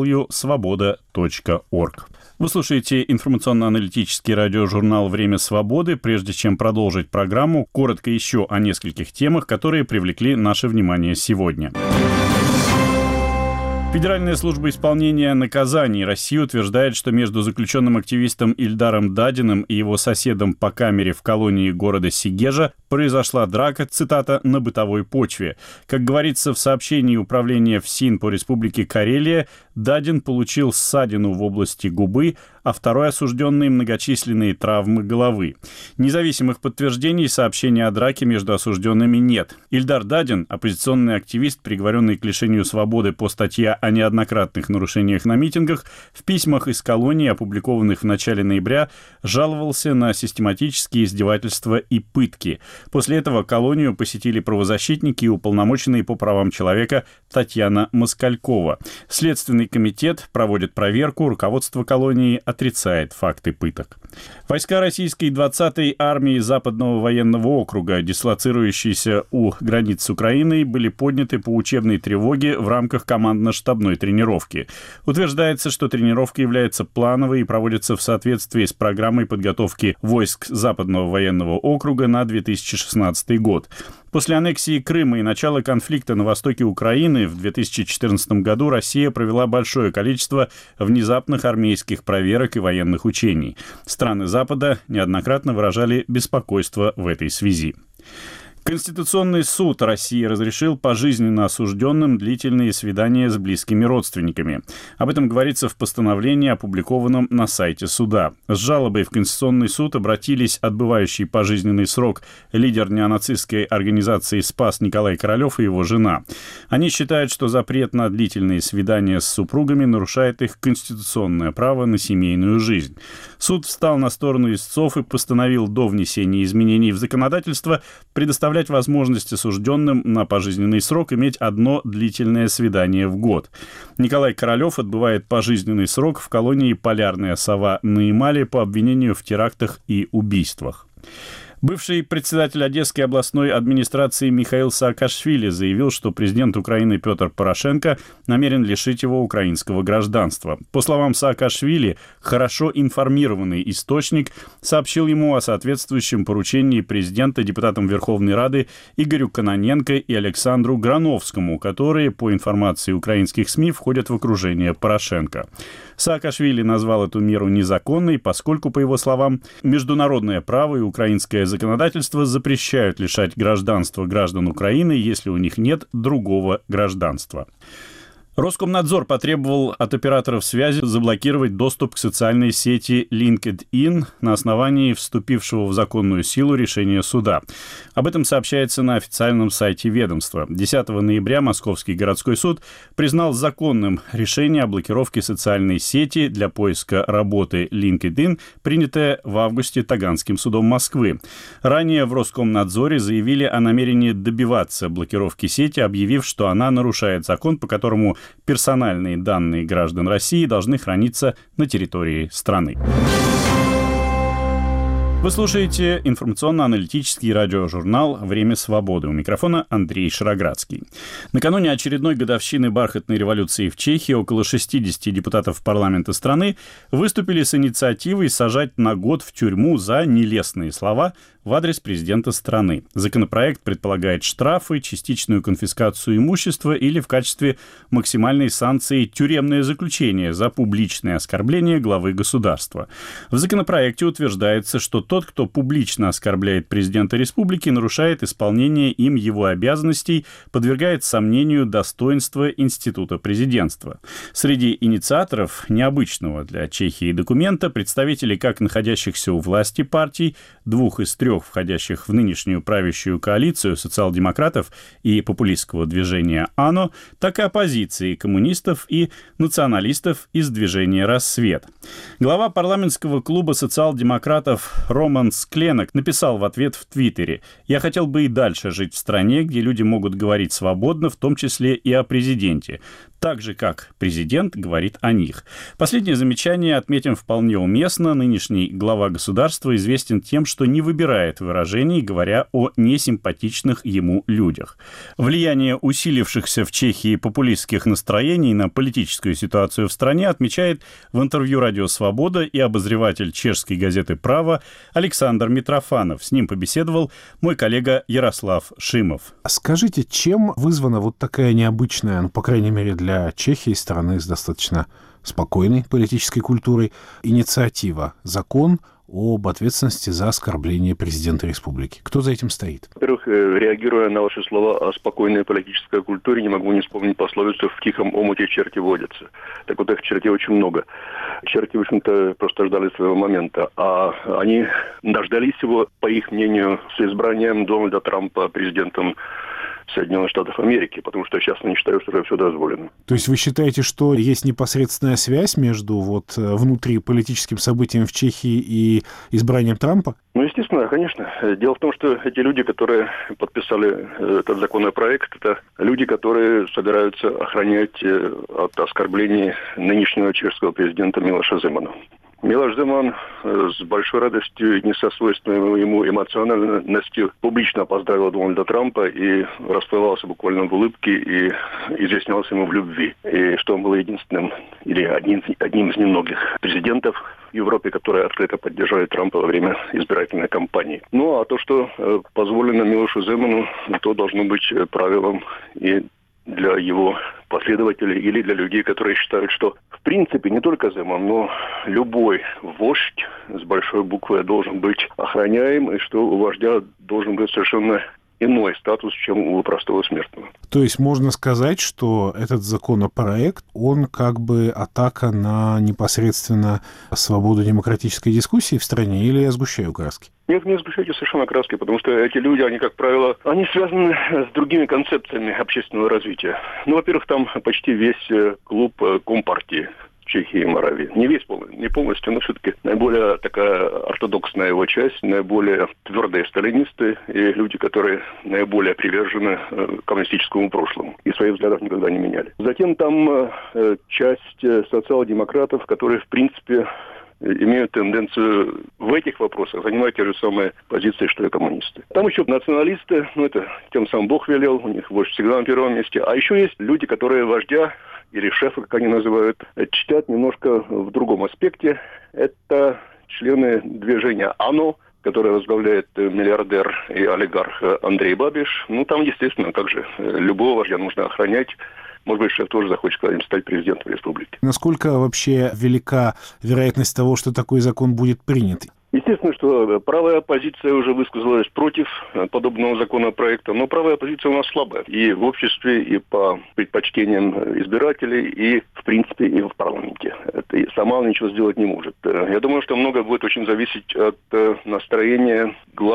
www.svoboda.org. Вы слушаете информационно-аналитический радиожурнал «Время свободы». Прежде чем продолжить программу, коротко еще о нескольких темах, которые привлекли наше внимание сегодня. Федеральная служба исполнения наказаний России утверждает, что между заключенным активистом Ильдаром Дадиным и его соседом по камере в колонии города Сегежа произошла драка, цитата, «на бытовой почве». Как говорится в сообщении Управления ФСИН по Республике Карелия, Дадин получил ссадину в области губы, а второй осужденный – многочисленные травмы головы. Независимых подтверждений сообщения о драке между осужденными нет. Ильдар Дадин – оппозиционный активист, приговоренный к лишению свободы по статье о неоднократных нарушениях на митингах, в письмах из колонии, опубликованных в начале ноября, жаловался на систематические издевательства и пытки. После этого колонию посетили правозащитники и уполномоченные по правам человека Татьяна Москалькова. Следственный комитет проводит проверку, руководство колонии отрицает факты пыток. Войска российской 20-й армии Западного военного округа, дислоцирующиеся у границ с Украиной, были подняты по учебной тревоге в рамках командно-штабной тренировки. Утверждается, что тренировка является плановой и проводится в соответствии с программой подготовки войск Западного военного округа на 2016 год. После аннексии Крыма и начала конфликта на востоке Украины в 2014 году Россия провела большое количество внезапных армейских проверок и военных учений. Страны Запада неоднократно выражали беспокойство в этой связи. Конституционный суд России разрешил пожизненно осужденным длительные свидания с близкими родственниками. Об этом говорится в постановлении, опубликованном на сайте суда. С жалобой в Конституционный суд обратились отбывающий пожизненный срок лидер неонацистской организации «Спас» Николай Королев и его жена. Они считают, что запрет на длительные свидания с супругами нарушает их конституционное право на семейную жизнь. Суд встал на сторону истцов и постановил до внесения изменений в законодательство предоставлять возможность осужденным на пожизненный срок иметь одно длительное свидание в год. Николай Королев отбывает пожизненный срок в колонии «Полярная сова» на Ямале по обвинению в терактах и убийствах. Бывший председатель Одесской областной администрации Михаил Саакашвили заявил, что президент Украины Петр Порошенко намерен лишить его украинского гражданства. По словам Саакашвили, хорошо информированный источник сообщил ему о соответствующем поручении президента депутатам Верховной Рады Игорю Кононенко и Александру Грановскому, которые, по информации украинских СМИ, входят в окружение Порошенко. Саакашвили назвал эту меру незаконной, поскольку, по его словам, международное право и украинское законодательство запрещают лишать гражданства граждан Украины, если у них нет другого гражданства. Роскомнадзор потребовал от операторов связи заблокировать доступ к социальной сети LinkedIn на основании вступившего в законную силу решения суда. Об этом сообщается на официальном сайте ведомства. 10 ноября Московский городской суд признал законным решение о блокировке социальной сети для поиска работы LinkedIn, принятое в августе Таганским судом Москвы. Ранее в Роскомнадзоре заявили о намерении добиваться блокировки сети, объявив, что она нарушает закон, по которому персональные данные граждан России должны храниться на территории страны. Вы слушаете информационно-аналитический радиожурнал «Время свободы». У микрофона Андрей Шароградский. Накануне очередной годовщины бархатной революции в Чехии около 60 депутатов парламента страны выступили с инициативой сажать на год в тюрьму за нелестные слова в адрес президента страны. Законопроект предполагает штрафы, частичную конфискацию имущества или в качестве максимальной санкции тюремное заключение за публичное оскорбление главы государства. В законопроекте утверждается, что тот, кто публично оскорбляет президента республики, нарушает исполнение им его обязанностей, подвергает сомнению достоинства института президентства. Среди инициаторов необычного для Чехии документа представители как находящихся у власти партий, 2 из 3 входящих в нынешнюю правящую коалицию социал-демократов и популистского движения АНО, так и оппозиции коммунистов и националистов из движения «Рассвет». Глава парламентского клуба социал-демократов Роман Скленок написал в ответ в Твиттере: «Я хотел бы и дальше жить в стране, где люди могут говорить свободно, в том числе и о президенте, так же, как президент говорит о них». Последнее замечание, отметим, вполне уместно. Нынешний глава государства известен тем, что не выбирает выражений, говоря о несимпатичных ему людях. Влияние усилившихся в Чехии популистских настроений на политическую ситуацию в стране отмечает в интервью «Радио Свобода» и обозреватель чешской газеты «Право» Александр Митрофанов. С ним побеседовал мой коллега Ярослав Шимов. Скажите, чем вызвана вот такая необычная, по крайней мере для Чехии, страны с достаточно спокойной политической культурой, инициатива, закон об ответственности за оскорбление президента республики? Кто за этим стоит? Во-первых, реагируя на ваши слова о спокойной политической культуре, не могу не вспомнить пословицу «в тихом омуте черти водятся». Так вот, их чертей очень много. Черти, в общем-то, просто ждали своего момента. А они дождались его, по их мнению, с избранием Дональда Трампа президентом Соединенных Штатов Америки, потому что сейчас они считают, что это все дозволено. То есть вы считаете, что есть непосредственная связь между внутриполитическим событием в Чехии и избранием Трампа? Ну, естественно, конечно. Дело в том, что эти люди, которые подписали этот законопроект, это люди, которые собираются охранять от оскорблений нынешнего чешского президента Милоша Земана. Милош Земан с большой радостью и не со свойственной ему эмоциональностью публично поздравил Дональда Трампа и расплывался буквально в улыбке и изъяснялся ему в любви. И что он был единственным или одним из немногих президентов в Европе, которые открыто поддержали Трампа во время избирательной кампании. Ну, а то, что позволено Милошу Земану, то должно быть правилом и для его последователей или для людей, которые считают, что в принципе не только Земан, но любой вождь с большой буквы должен быть охраняем, и что у вождя должен быть совершенно иной статус, чем у простого смертного. То есть можно сказать, что этот законопроект, он как бы атака на непосредственно свободу демократической дискуссии в стране, или я сгущаю краски? Нет, не сгущайте совершенно краски, потому что эти люди, они, как правило, они связаны с другими концепциями общественного развития. Ну, во-первых, там почти весь клуб Компартии Чехии и Моравии. Не полностью, но все-таки наиболее такая ортодоксная его часть, наиболее твердые сталинисты и люди, которые наиболее привержены коммунистическому прошлому и своих взглядов никогда не меняли. Затем там часть социал-демократов, которые, в принципе, имеют тенденцию в этих вопросах занимать те же самые позиции, что и коммунисты. Там еще националисты, это тем самым Бог велел, у них вождь всегда на первом месте. А еще есть люди, которые вождя или шефы, как они называют, читают немножко в другом аспекте. Это члены движения АНО, которое возглавляет миллиардер и олигарх Андрей Бабиш. Там, естественно, также любого вождя нужно охранять. Может быть, шеф тоже захочет когда-нибудь стать президентом республики. Насколько вообще велика вероятность того, что такой закон будет принят? Естественно, что правая оппозиция уже высказалась против подобного законопроекта, но правая оппозиция у нас слабая. И в обществе, и по предпочтениям избирателей, и, в принципе, и в парламенте. И сама она ничего сделать не может. Я думаю, что многое будет очень зависеть от настроения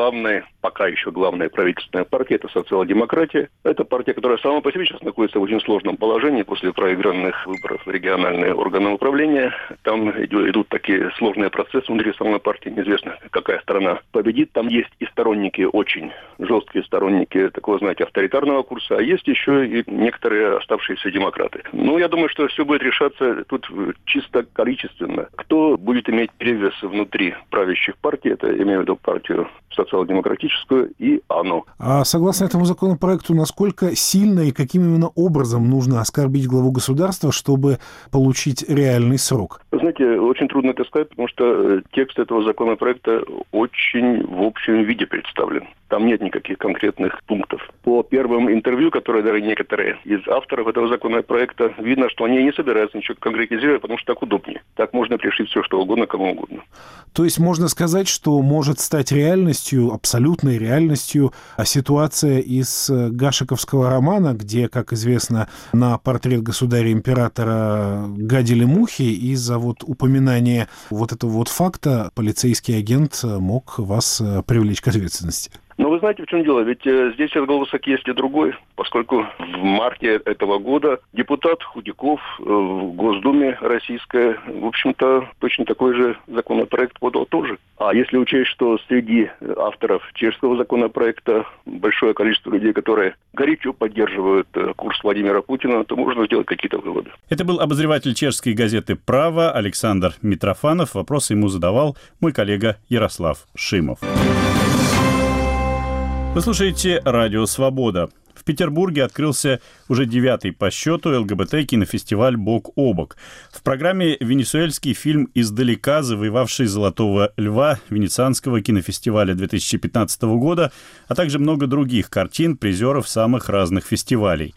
пока еще главная правительственная партия, это социал-демократия. Это партия, которая сама по себе сейчас находится в очень сложном положении после проигранных выборов в региональные органы управления. Там идут такие сложные процессы внутри самой партии. Неизвестно, какая страна победит. Там есть и сторонники, очень жесткие сторонники такого, авторитарного курса, а есть еще и некоторые оставшиеся демократы. Я думаю, что все будет решаться тут чисто количественно. Кто будет иметь перевес внутри правящих партий, это имею в виду партию социал-демократическую и АНО. А согласно этому законопроекту, насколько сильно и каким именно образом нужно оскорбить главу государства, чтобы получить реальный срок? Вы знаете, очень трудно это сказать, потому что текст этого законопроекта очень в общем виде представлен. Там нет никаких конкретных пунктов. По первым интервью, которые дали некоторые из авторов этого законопроекта, видно, что они не собираются ничего конкретизировать, потому что так удобнее. Так можно пришить все, что угодно, кому угодно. То есть можно сказать, что может стать реальностью, абсолютной реальностью, ситуация из гашековского романа, где, как известно, на портрет государя-императора гадили мухи, и из-за упоминания этого факта полицейский агент мог вас привлечь к ответственности. Но вы знаете, в чем дело? Ведь здесь отголосок есть и другой, поскольку в марте этого года депутат Худяков в Госдуме российской, в общем-то, точно такой же законопроект подал тоже. А если учесть, что среди авторов чешского законопроекта большое количество людей, которые горячо поддерживают курс Владимира Путина, то можно сделать какие-то выводы. Это был обозреватель чешской газеты «Право» Александр Митрофанов. Вопросы ему задавал мой коллега Ярослав Шимов. Вы слушаете «Радио Свобода». В Петербурге открылся уже 9-й по счету ЛГБТ-кинофестиваль «Бок о бок». В программе венесуэльский фильм «Издалека», завоевавший «Золотого льва» Венецианского кинофестиваля 2015 года, а также много других картин призеров самых разных фестивалей.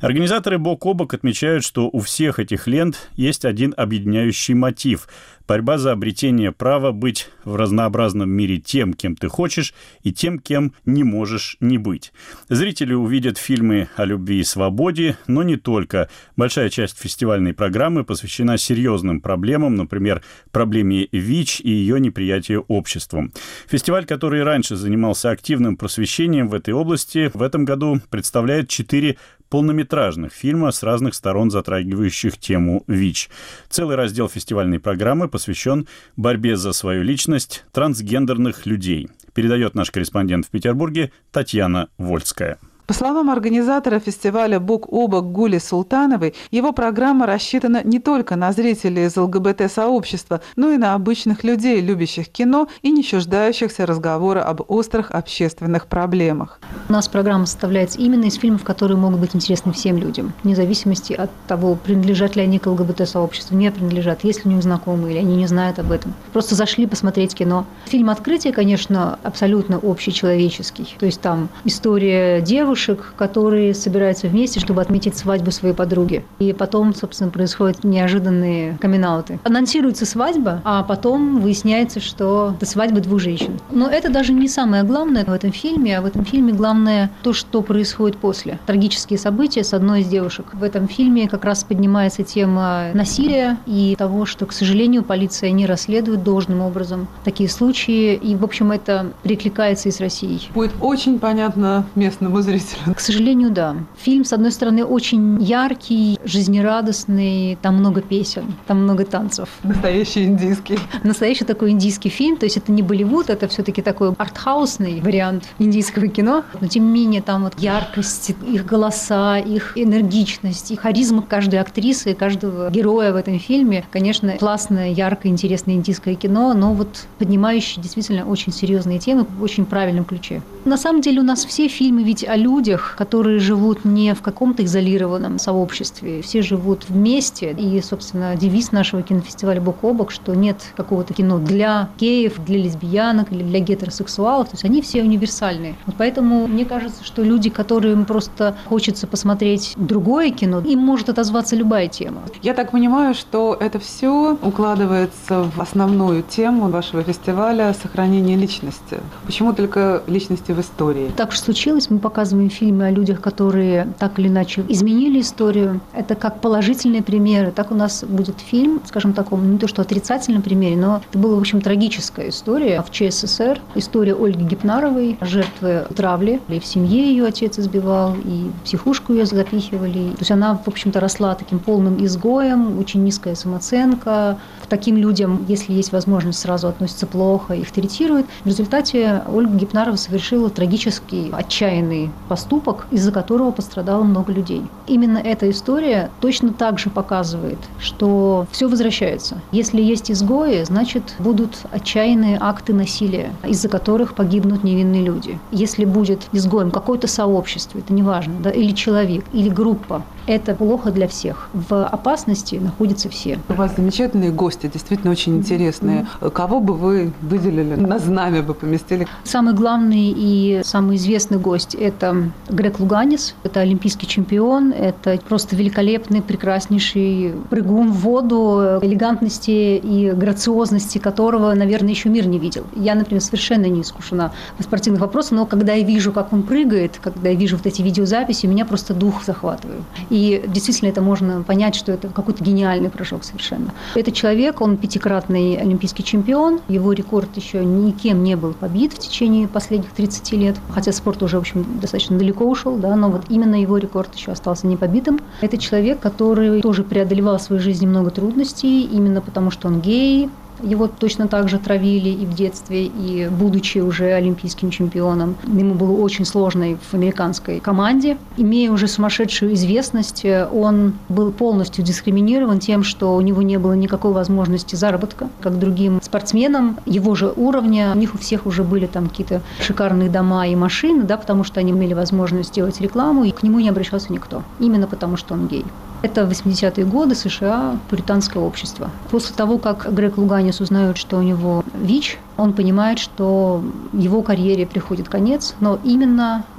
Организаторы бок о бок отмечают, что у всех этих лент есть один объединяющий мотив – борьба за обретение права быть в разнообразном мире тем, кем ты хочешь, и тем, кем не можешь не быть. Зрители увидят фильмы о любви и свободе, но не только. Большая часть фестивальной программы посвящена серьезным проблемам, например, проблеме ВИЧ и ее неприятию обществом. Фестиваль, который раньше занимался активным просвещением в этой области, в этом году представляет 4 полнометражных фильма с разных сторон, затрагивающих тему ВИЧ. Целый раздел фестивальной программы посвящен борьбе за свою личность трансгендерных людей. Передает наш корреспондент в Петербурге Татьяна Вольская. По словам организатора фестиваля «Бок о бок» Гули Султановой, его программа рассчитана не только на зрителей из ЛГБТ-сообщества, но и на обычных людей, любящих кино и не чуждающихся разговора об острых общественных проблемах. У нас программа составляется именно из фильмов, которые могут быть интересны всем людям, вне зависимости от того, принадлежат ли они к ЛГБТ-сообществу, не принадлежат, есть ли у них знакомые, или они не знают об этом. Просто зашли посмотреть кино. Фильм «Открытие», конечно, абсолютно общечеловеческий. То есть там история девушек, которые собираются вместе, чтобы отметить свадьбу своей подруги. И потом, собственно, происходят неожиданные камин-ауты. Анонсируется свадьба, а потом выясняется, что это свадьба 2 женщин. Но это даже не самое главное в этом фильме, а в этом фильме главное то, что происходит после. Трагические события с одной из девушек. В этом фильме как раз поднимается тема насилия и того, что, к сожалению, полиция не расследует должным образом такие случаи. И, в общем, это перекликается и с Россией. Будет очень понятно местному зрителю. К сожалению, да. Фильм, с одной стороны, очень яркий, жизнерадостный, там много песен, там много танцев. Настоящий индийский. Настоящий такой индийский фильм, то есть это не Болливуд, это все-таки такой артхаусный вариант индийского кино, но тем не менее там вот яркость, их голоса, их энергичность, и харизма каждой актрисы и каждого героя в этом фильме, конечно, классное, яркое, интересное индийское кино, но вот поднимающее действительно очень серьезные темы в очень правильном ключе. На самом деле у нас все фильмы ведь о людях, которые живут не в каком-то изолированном сообществе. Все живут вместе. И, собственно, девиз нашего кинофестиваля «Бок о бок», что нет какого-то кино для геев, для лесбиянок или для гетеросексуалов. То есть они все универсальные. Вот поэтому мне кажется, что люди, которым просто хочется посмотреть другое кино, им может отозваться любая тема. Я так понимаю, что это все укладывается в основную тему вашего фестиваля — сохранение личности. Почему только личности в истории? Так уж случилось, мы показываем фильмы о людях, которые так или иначе изменили историю. Это как положительные примеры. Так у нас будет фильм, скажем, таком, не то что отрицательном примере, но это была, в общем, трагическая история в ЧССР. История Ольги Гипнаровой, жертвы травли. И в семье ее отец избивал, и в психушку ее запихивали. То есть она, в общем-то, росла таким полным изгоем, очень низкая самооценка. К таким людям, если есть возможность, сразу относятся плохо, их третируют. В результате Ольга Гипнарова совершила трагический, отчаянный поступок, из-за которого пострадало много людей. Именно эта история точно так же показывает, что все возвращается. Если есть изгои, значит, будут отчаянные акты насилия, из-за которых погибнут невинные люди. Если будет изгоем какое-то сообщество, это неважно, да, или человек, или группа, это плохо для всех. В опасности находятся все. У вас замечательные гости, действительно очень интересные. Кого бы вы выделили, на знамя бы поместили? Самый главный и самый известный гость – это Грег Луганис. Это олимпийский чемпион, это просто великолепный, прекраснейший прыгун в воду, элегантности и грациозности которого, наверное, еще мир не видел. Я, например, совершенно не искушена в спортивных вопросах, но когда я вижу, как он прыгает, когда я вижу вот эти видеозаписи, меня просто дух захватывает. И действительно это можно понять, что это какой-то гениальный прыжок совершенно. Этот человек, он 5-кратный олимпийский чемпион, его рекорд еще никем не был побит в течение последних 30 лет, хотя спорт уже, в общем, достаточно далеко ушел, да, но вот именно его рекорд еще остался непобитым. Это человек, который тоже преодолевал в своей жизни много трудностей, именно потому что он гей. Его точно так же травили и в детстве, и будучи уже олимпийским чемпионом. Ему было очень сложно в американской команде. Имея уже сумасшедшую известность, он был полностью дискриминирован тем, что у него не было никакой возможности заработка, как другим спортсменам его же уровня. У них у всех уже были там какие-то шикарные дома и машины, да, потому что они имели возможность сделать рекламу, и к нему не обращался никто. Именно потому, что он гей. Это 80-е годы США, пуританское общество. После того, как Грег Луганис узнает, что у него ВИЧ, он понимает, что его карьере приходит конец, но именно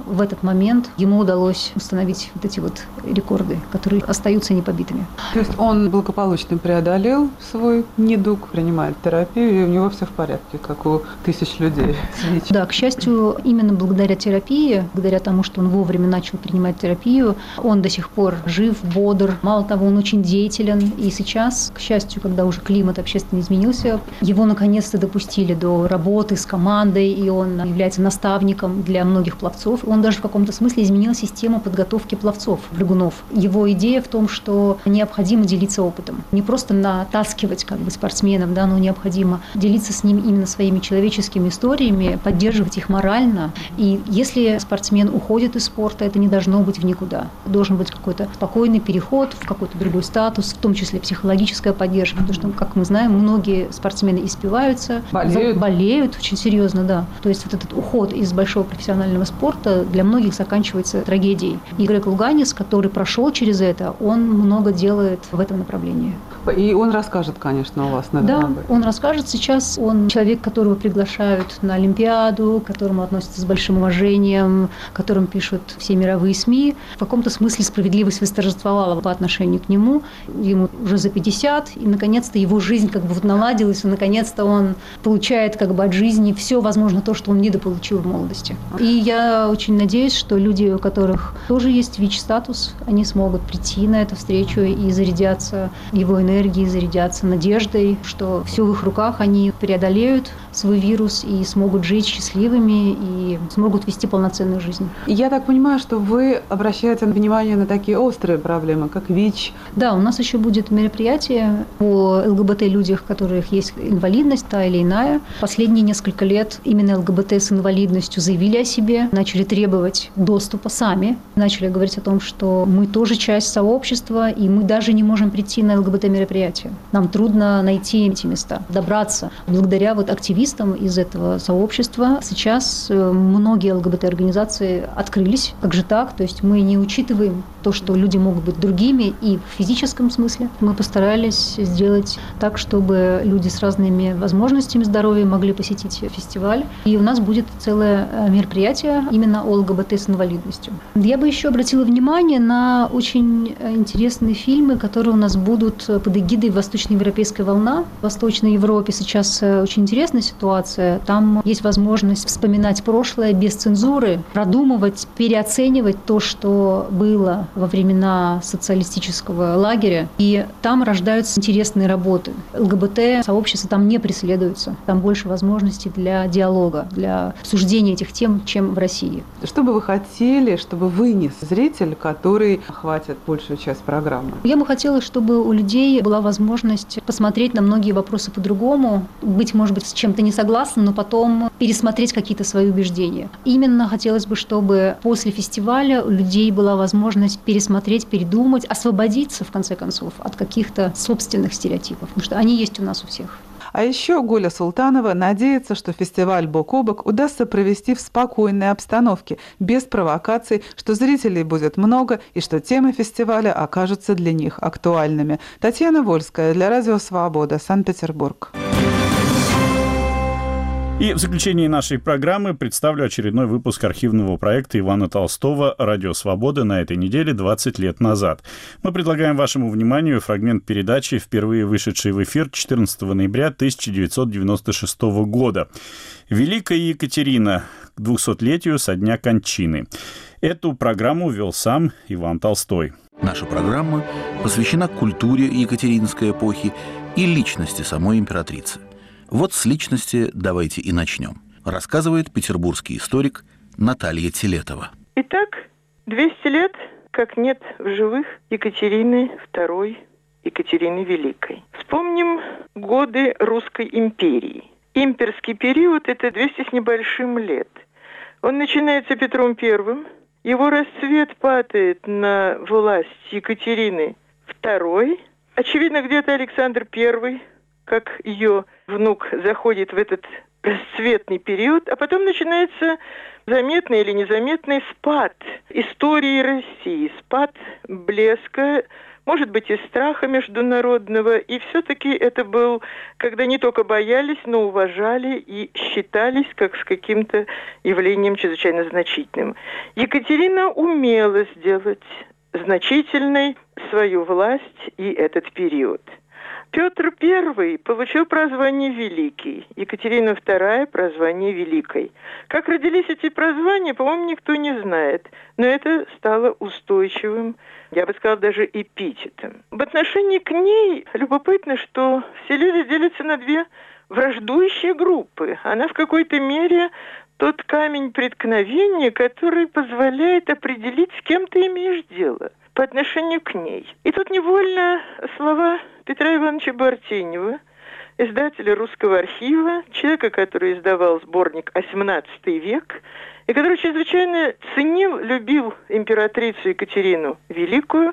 в этот момент ему удалось установить вот эти вот рекорды, которые остаются непобитыми. То есть он благополучно преодолел свой недуг, принимает терапию, и у него все в порядке, как у тысяч людей. Да, к счастью, именно благодаря терапии, благодаря тому, что он вовремя начал принимать терапию, он до сих пор жив, бодр. Мало того, он очень деятелен. И сейчас, к счастью, когда уже климат общественно изменился, его наконец-то допустили до работы с командой, и он является наставником для многих пловцов. Он даже в каком-то смысле изменил систему подготовки пловцов, прыгунов. Его идея в том, что необходимо делиться опытом. Не просто натаскивать спортсменов, да, но необходимо делиться с ним именно своими человеческими историями, поддерживать их морально. И если спортсмен уходит из спорта, это не должно быть в никуда. Должен быть какой-то спокойный переход в какой-то другой статус, в том числе психологическая поддержка. Потому что, как мы знаем, многие спортсмены испиваются, болеют очень серьезно, да. То есть вот этот уход из большого профессионального спорта для многих заканчивается трагедией. И Грег Луганис, который прошел через это, он много делает в этом направлении. И он расскажет, конечно, у вас на Да, он расскажет сейчас. Он человек, которого приглашают на Олимпиаду, к которому относятся с большим уважением, о котором пишут все мировые СМИ. В каком-то смысле справедливость восторжествовала по отношению к нему. Ему уже за 50, и, наконец-то, его жизнь наладилась, и, наконец-то, он получает от жизни все, возможно, то, что он недополучил в молодости. И я очень надеюсь, что люди, у которых тоже есть ВИЧ-статус, они смогут прийти на эту встречу и зарядятся его энергией, зарядятся надеждой, что все в их руках, они преодолеют свой вирус и смогут жить счастливыми и смогут вести полноценную жизнь. Я так понимаю, что вы обращаете внимание на такие острые проблемы, как ВИЧ. Да, у нас еще будет мероприятие о ЛГБТ-людях, у которых есть инвалидность, та или иная. Последние несколько лет именно ЛГБТ с инвалидностью заявили о себе, начали требовать доступа сами, начали говорить о том, что мы тоже часть сообщества, и мы даже не можем прийти на ЛГБТ-мероприятие. Нам трудно найти эти места, добраться. Благодаря активистам из этого сообщества сейчас многие ЛГБТ-организации открылись. Как же так? То есть мы не учитываем то, что люди могут быть другими и в физическом смысле. Мы постарались сделать так, чтобы люди с разными возможностями здоровья могли посетить фестиваль. И у нас будет целое мероприятие именно о ЛГБТ с инвалидностью. Я бы еще обратила внимание на очень интересные фильмы, которые у нас будут под эгидой «Восточноевропейская волна». В Восточной Европе сейчас очень интересная ситуация. Там есть возможность вспоминать прошлое без цензуры, продумывать, переоценивать то, что было во времена социалистического лагеря. И там рождаются интересные работы. ЛГБТ-сообщество там не преследуется. Там больше возможностей для диалога, для обсуждения этих тем, чем в России. Что бы вы хотели, чтобы вынес зритель, который охватит большую часть программы? Я бы хотела, чтобы у людей была возможность посмотреть на многие вопросы по-другому, быть, может быть, с чем-то не согласным, но потом пересмотреть какие-то свои убеждения. Именно хотелось бы, чтобы после фестиваля у людей была возможность пересмотреть, передумать, освободиться, в конце концов, от каких-то собственных стереотипов, потому что они есть у нас у всех. А еще Гуля Султанова надеется, что фестиваль «Бок о бок» удастся провести в спокойной обстановке, без провокаций, что зрителей будет много и что темы фестиваля окажутся для них актуальными. Татьяна Вольская для Радио Свобода, Санкт-Петербург. И в заключении нашей программы представлю очередной выпуск архивного проекта Ивана Толстого «Радио Свобода» на этой неделе 20 лет назад. Мы предлагаем вашему вниманию фрагмент передачи, впервые вышедшей в эфир 14 ноября 1996 года. «Великая Екатерина. К 200-летию со дня кончины». Эту программу вел сам Иван Толстой. Наша программа посвящена культуре екатеринской эпохи и личности самой императрицы. Вот с личности давайте и начнем. Рассказывает петербургский историк Наталья Телетова. Итак, 200 лет, как нет в живых Екатерины II, Екатерины Великой. Вспомним годы Русской империи. Имперский период – это 200 с небольшим лет. Он начинается Петром I. Его расцвет падает на власть Екатерины II. Очевидно, где-то Александр I, как ее внук, заходит в этот расцветный период, а потом начинается заметный или незаметный спад истории России, спад блеска, может быть, из страха международного. И все-таки это был, когда не только боялись, но уважали и считались как с каким-то явлением чрезвычайно значительным. Екатерина умела сделать значительной свою власть и этот период. Петр I получил прозвание «Великий», Екатерина II – прозвание «Великой». Как родились эти прозвания, по-моему, никто не знает, но это стало устойчивым, я бы сказала, даже эпитетом. В отношении к ней любопытно, что все люди делятся на две враждующие группы. Она в какой-то мере тот камень преткновения, который позволяет определить, с кем ты имеешь дело по отношению к ней. И тут невольно слова Петра Ивановича Бартенева, издателя Русского архива, человека, который издавал сборник «XVIII век», и который чрезвычайно ценил, любил императрицу Екатерину Великую,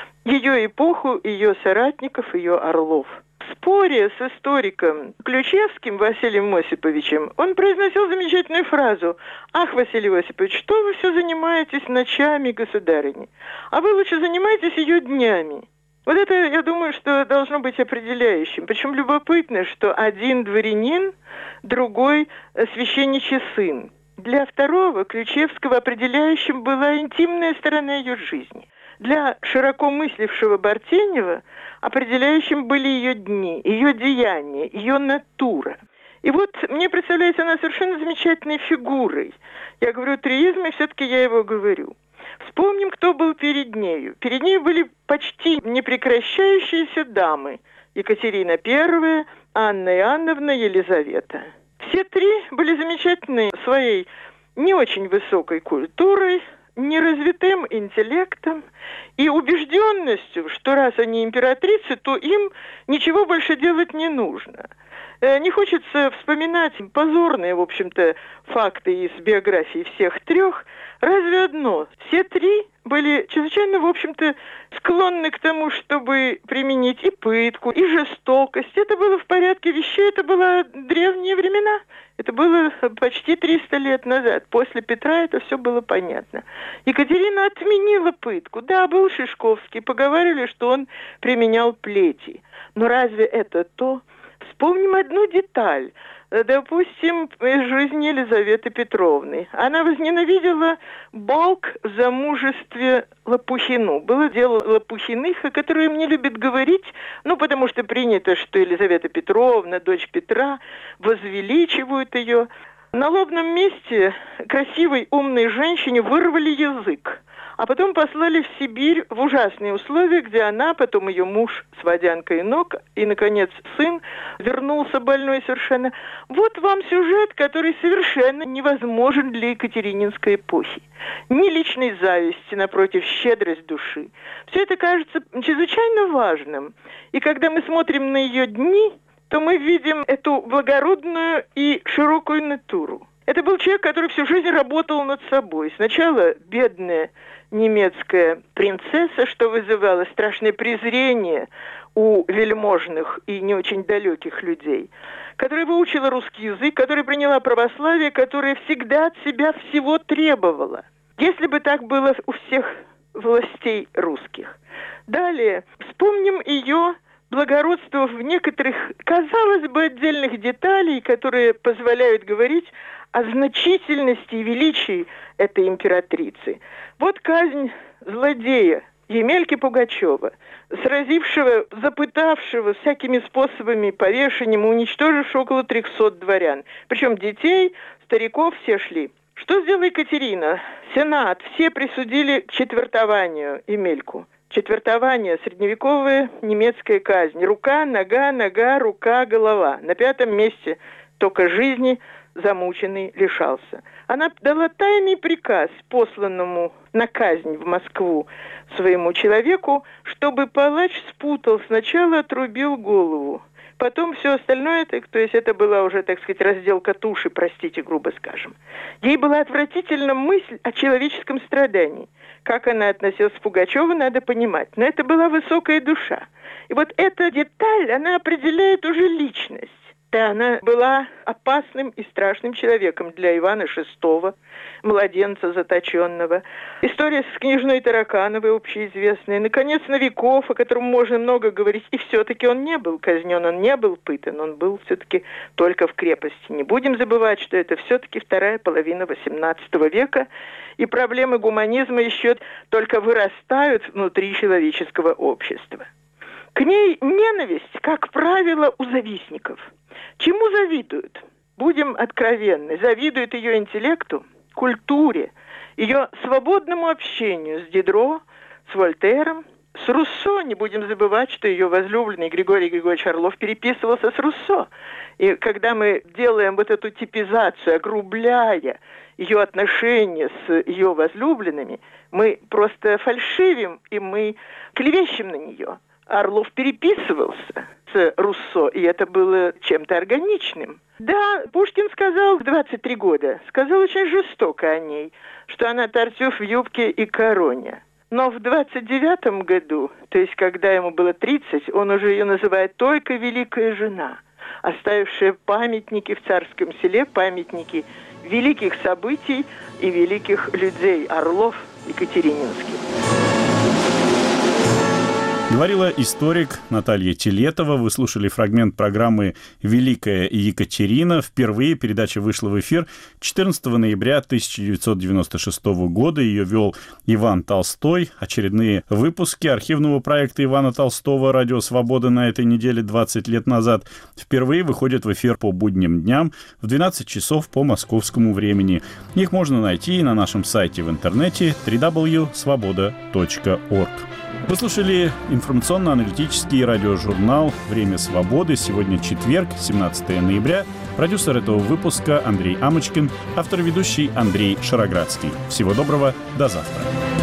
ее эпоху, ее соратников, ее орлов. В споре с историком Ключевским Василием Осиповичем он произносил замечательную фразу: «Ах, Василий Осипович, что вы все занимаетесь ночами, государыни? А вы лучше занимаетесь ее днями». Вот это, я думаю, что должно быть определяющим. Причем любопытно, что один дворянин, другой священничий сын. Для второго, Ключевского, определяющим была интимная сторона ее жизни. Для широко мыслившего Бартенева определяющим были ее дни, ее деяния, ее натура. И вот мне представляется она совершенно замечательной фигурой. Я говорю тризм, и все-таки я его говорю. Вспомним, кто был перед нею. Перед ней были почти непрекращающиеся дамы. Екатерина I, Анна Иоанновна, Елизавета. Все три были замечательны своей не очень высокой культурой, неразвитым интеллектом и убежденностью, что раз они императрицы, то им ничего больше делать не нужно. Не хочется вспоминать позорные, в общем-то, факты из биографии всех трех. Разве одно? Все три были чрезвычайно, в общем-то, склонны к тому, чтобы применить и пытку, и жестокость. Это было в порядке вещей, это было древние времена. Это было почти 300 лет назад. После Петра это все было понятно. Екатерина отменила пытку. Да, был Шишковский, поговаривали, что он применял плети. Но разве это то? Вспомним одну деталь. Допустим, из жизни Елизаветы Петровны. Она возненавидела балк в замужестве Лопухину. Было дело Лопухиных, о которых не любят говорить, потому что принято, что Елизавета Петровна, дочь Петра, возвеличивают ее. На лобном месте красивой, умной женщине вырвали язык, а потом послали в Сибирь в ужасные условия, где она, потом ее муж с водянкой ног, и, наконец, сын вернулся больной совершенно. Вот вам сюжет, который совершенно невозможен для екатерининской эпохи. Ни личной зависти, напротив, щедрость души. Все это кажется чрезвычайно важным. И когда мы смотрим на ее дни, то мы видим эту благородную и широкую натуру. Это был человек, который всю жизнь работал над собой. Сначала бедная немецкая принцесса, что вызывало страшное презрение у вельможных и не очень далеких людей, которая выучила русский язык, которая приняла православие, которая всегда от себя всего требовала. Если бы так было у всех властей русских. Далее, вспомним ее благородство в некоторых, казалось бы, отдельных деталей, которые позволяют говорить о значительности и величии этой императрицы. Вот казнь злодея Емельки Пугачева, сразившего, запытавшего всякими способами повешением, уничтожившего около 300 дворян. Причем детей, стариков все шли. Что сделала Екатерина? Сенат, все присудили к четвертованию Емельку. Четвертование, средневековая немецкая казнь. Рука, нога, рука, голова. На 5-м месте только жизни замученный лишался. Она дала тайный приказ посланному на казнь в Москву своему человеку, чтобы палач спутал, сначала отрубил голову, потом все остальное, то есть это была уже, так сказать, разделка туши, простите, грубо скажем. Ей была отвратительна мысль о человеческом страдании. Как она относилась к Пугачеву, надо понимать. Но это была высокая душа. И вот эта деталь, она определяет уже личность. Да, она была опасным и страшным человеком для Ивана VI, младенца заточенного. История с княжной Таракановой общеизвестная. Наконец, Новиков, о котором можно много говорить. И все-таки он не был казнен, он не был пытан, он был все-таки только в крепости. Не будем забывать, что это все-таки вторая половина XVIII века, и проблемы гуманизма еще только вырастают внутри человеческого общества. К ней ненависть, как правило, у завистников. Чему завидуют? Будем откровенны. Завидуют ее интеллекту, культуре, ее свободному общению с Дидро, с Вольтером, с Руссо. Не будем забывать, что ее возлюбленный Григорий Григорьевич Орлов переписывался с Руссо. И когда мы делаем вот эту типизацию, огрубляя ее отношения с ее возлюбленными, мы просто фальшивим, и мы клевещем на нее. Орлов переписывался с Руссо, и это было чем-то органичным. Да, Пушкин сказал в 23 года, сказал очень жестоко о ней, что она Тартюф в юбке и короне. Но в 29 году, то есть когда ему было 30, он уже ее называет только «великая жена», оставившая памятники в Царском Селе, памятники великих событий и великих людей, Орлов, Екатерининский. Говорила историк Наталья Телетова. Вы слушали фрагмент программы «Великая Екатерина». Впервые передача вышла в эфир 14 ноября 1996 года. Ее вел Иван Толстой. Очередные выпуски архивного проекта Ивана Толстого «Радио Свобода» на этой неделе 20 лет назад впервые выходят в эфир по будним дням в 12 часов по московскому времени. Их можно найти на нашем сайте в интернете www.svoboda.org. Вы слушали информационно-аналитический радиожурнал «Время свободы». Сегодня четверг, 17 ноября. Продюсер этого выпуска Андрей Амочкин, автор-ведущий Андрей Шароградский. Всего доброго, до завтра.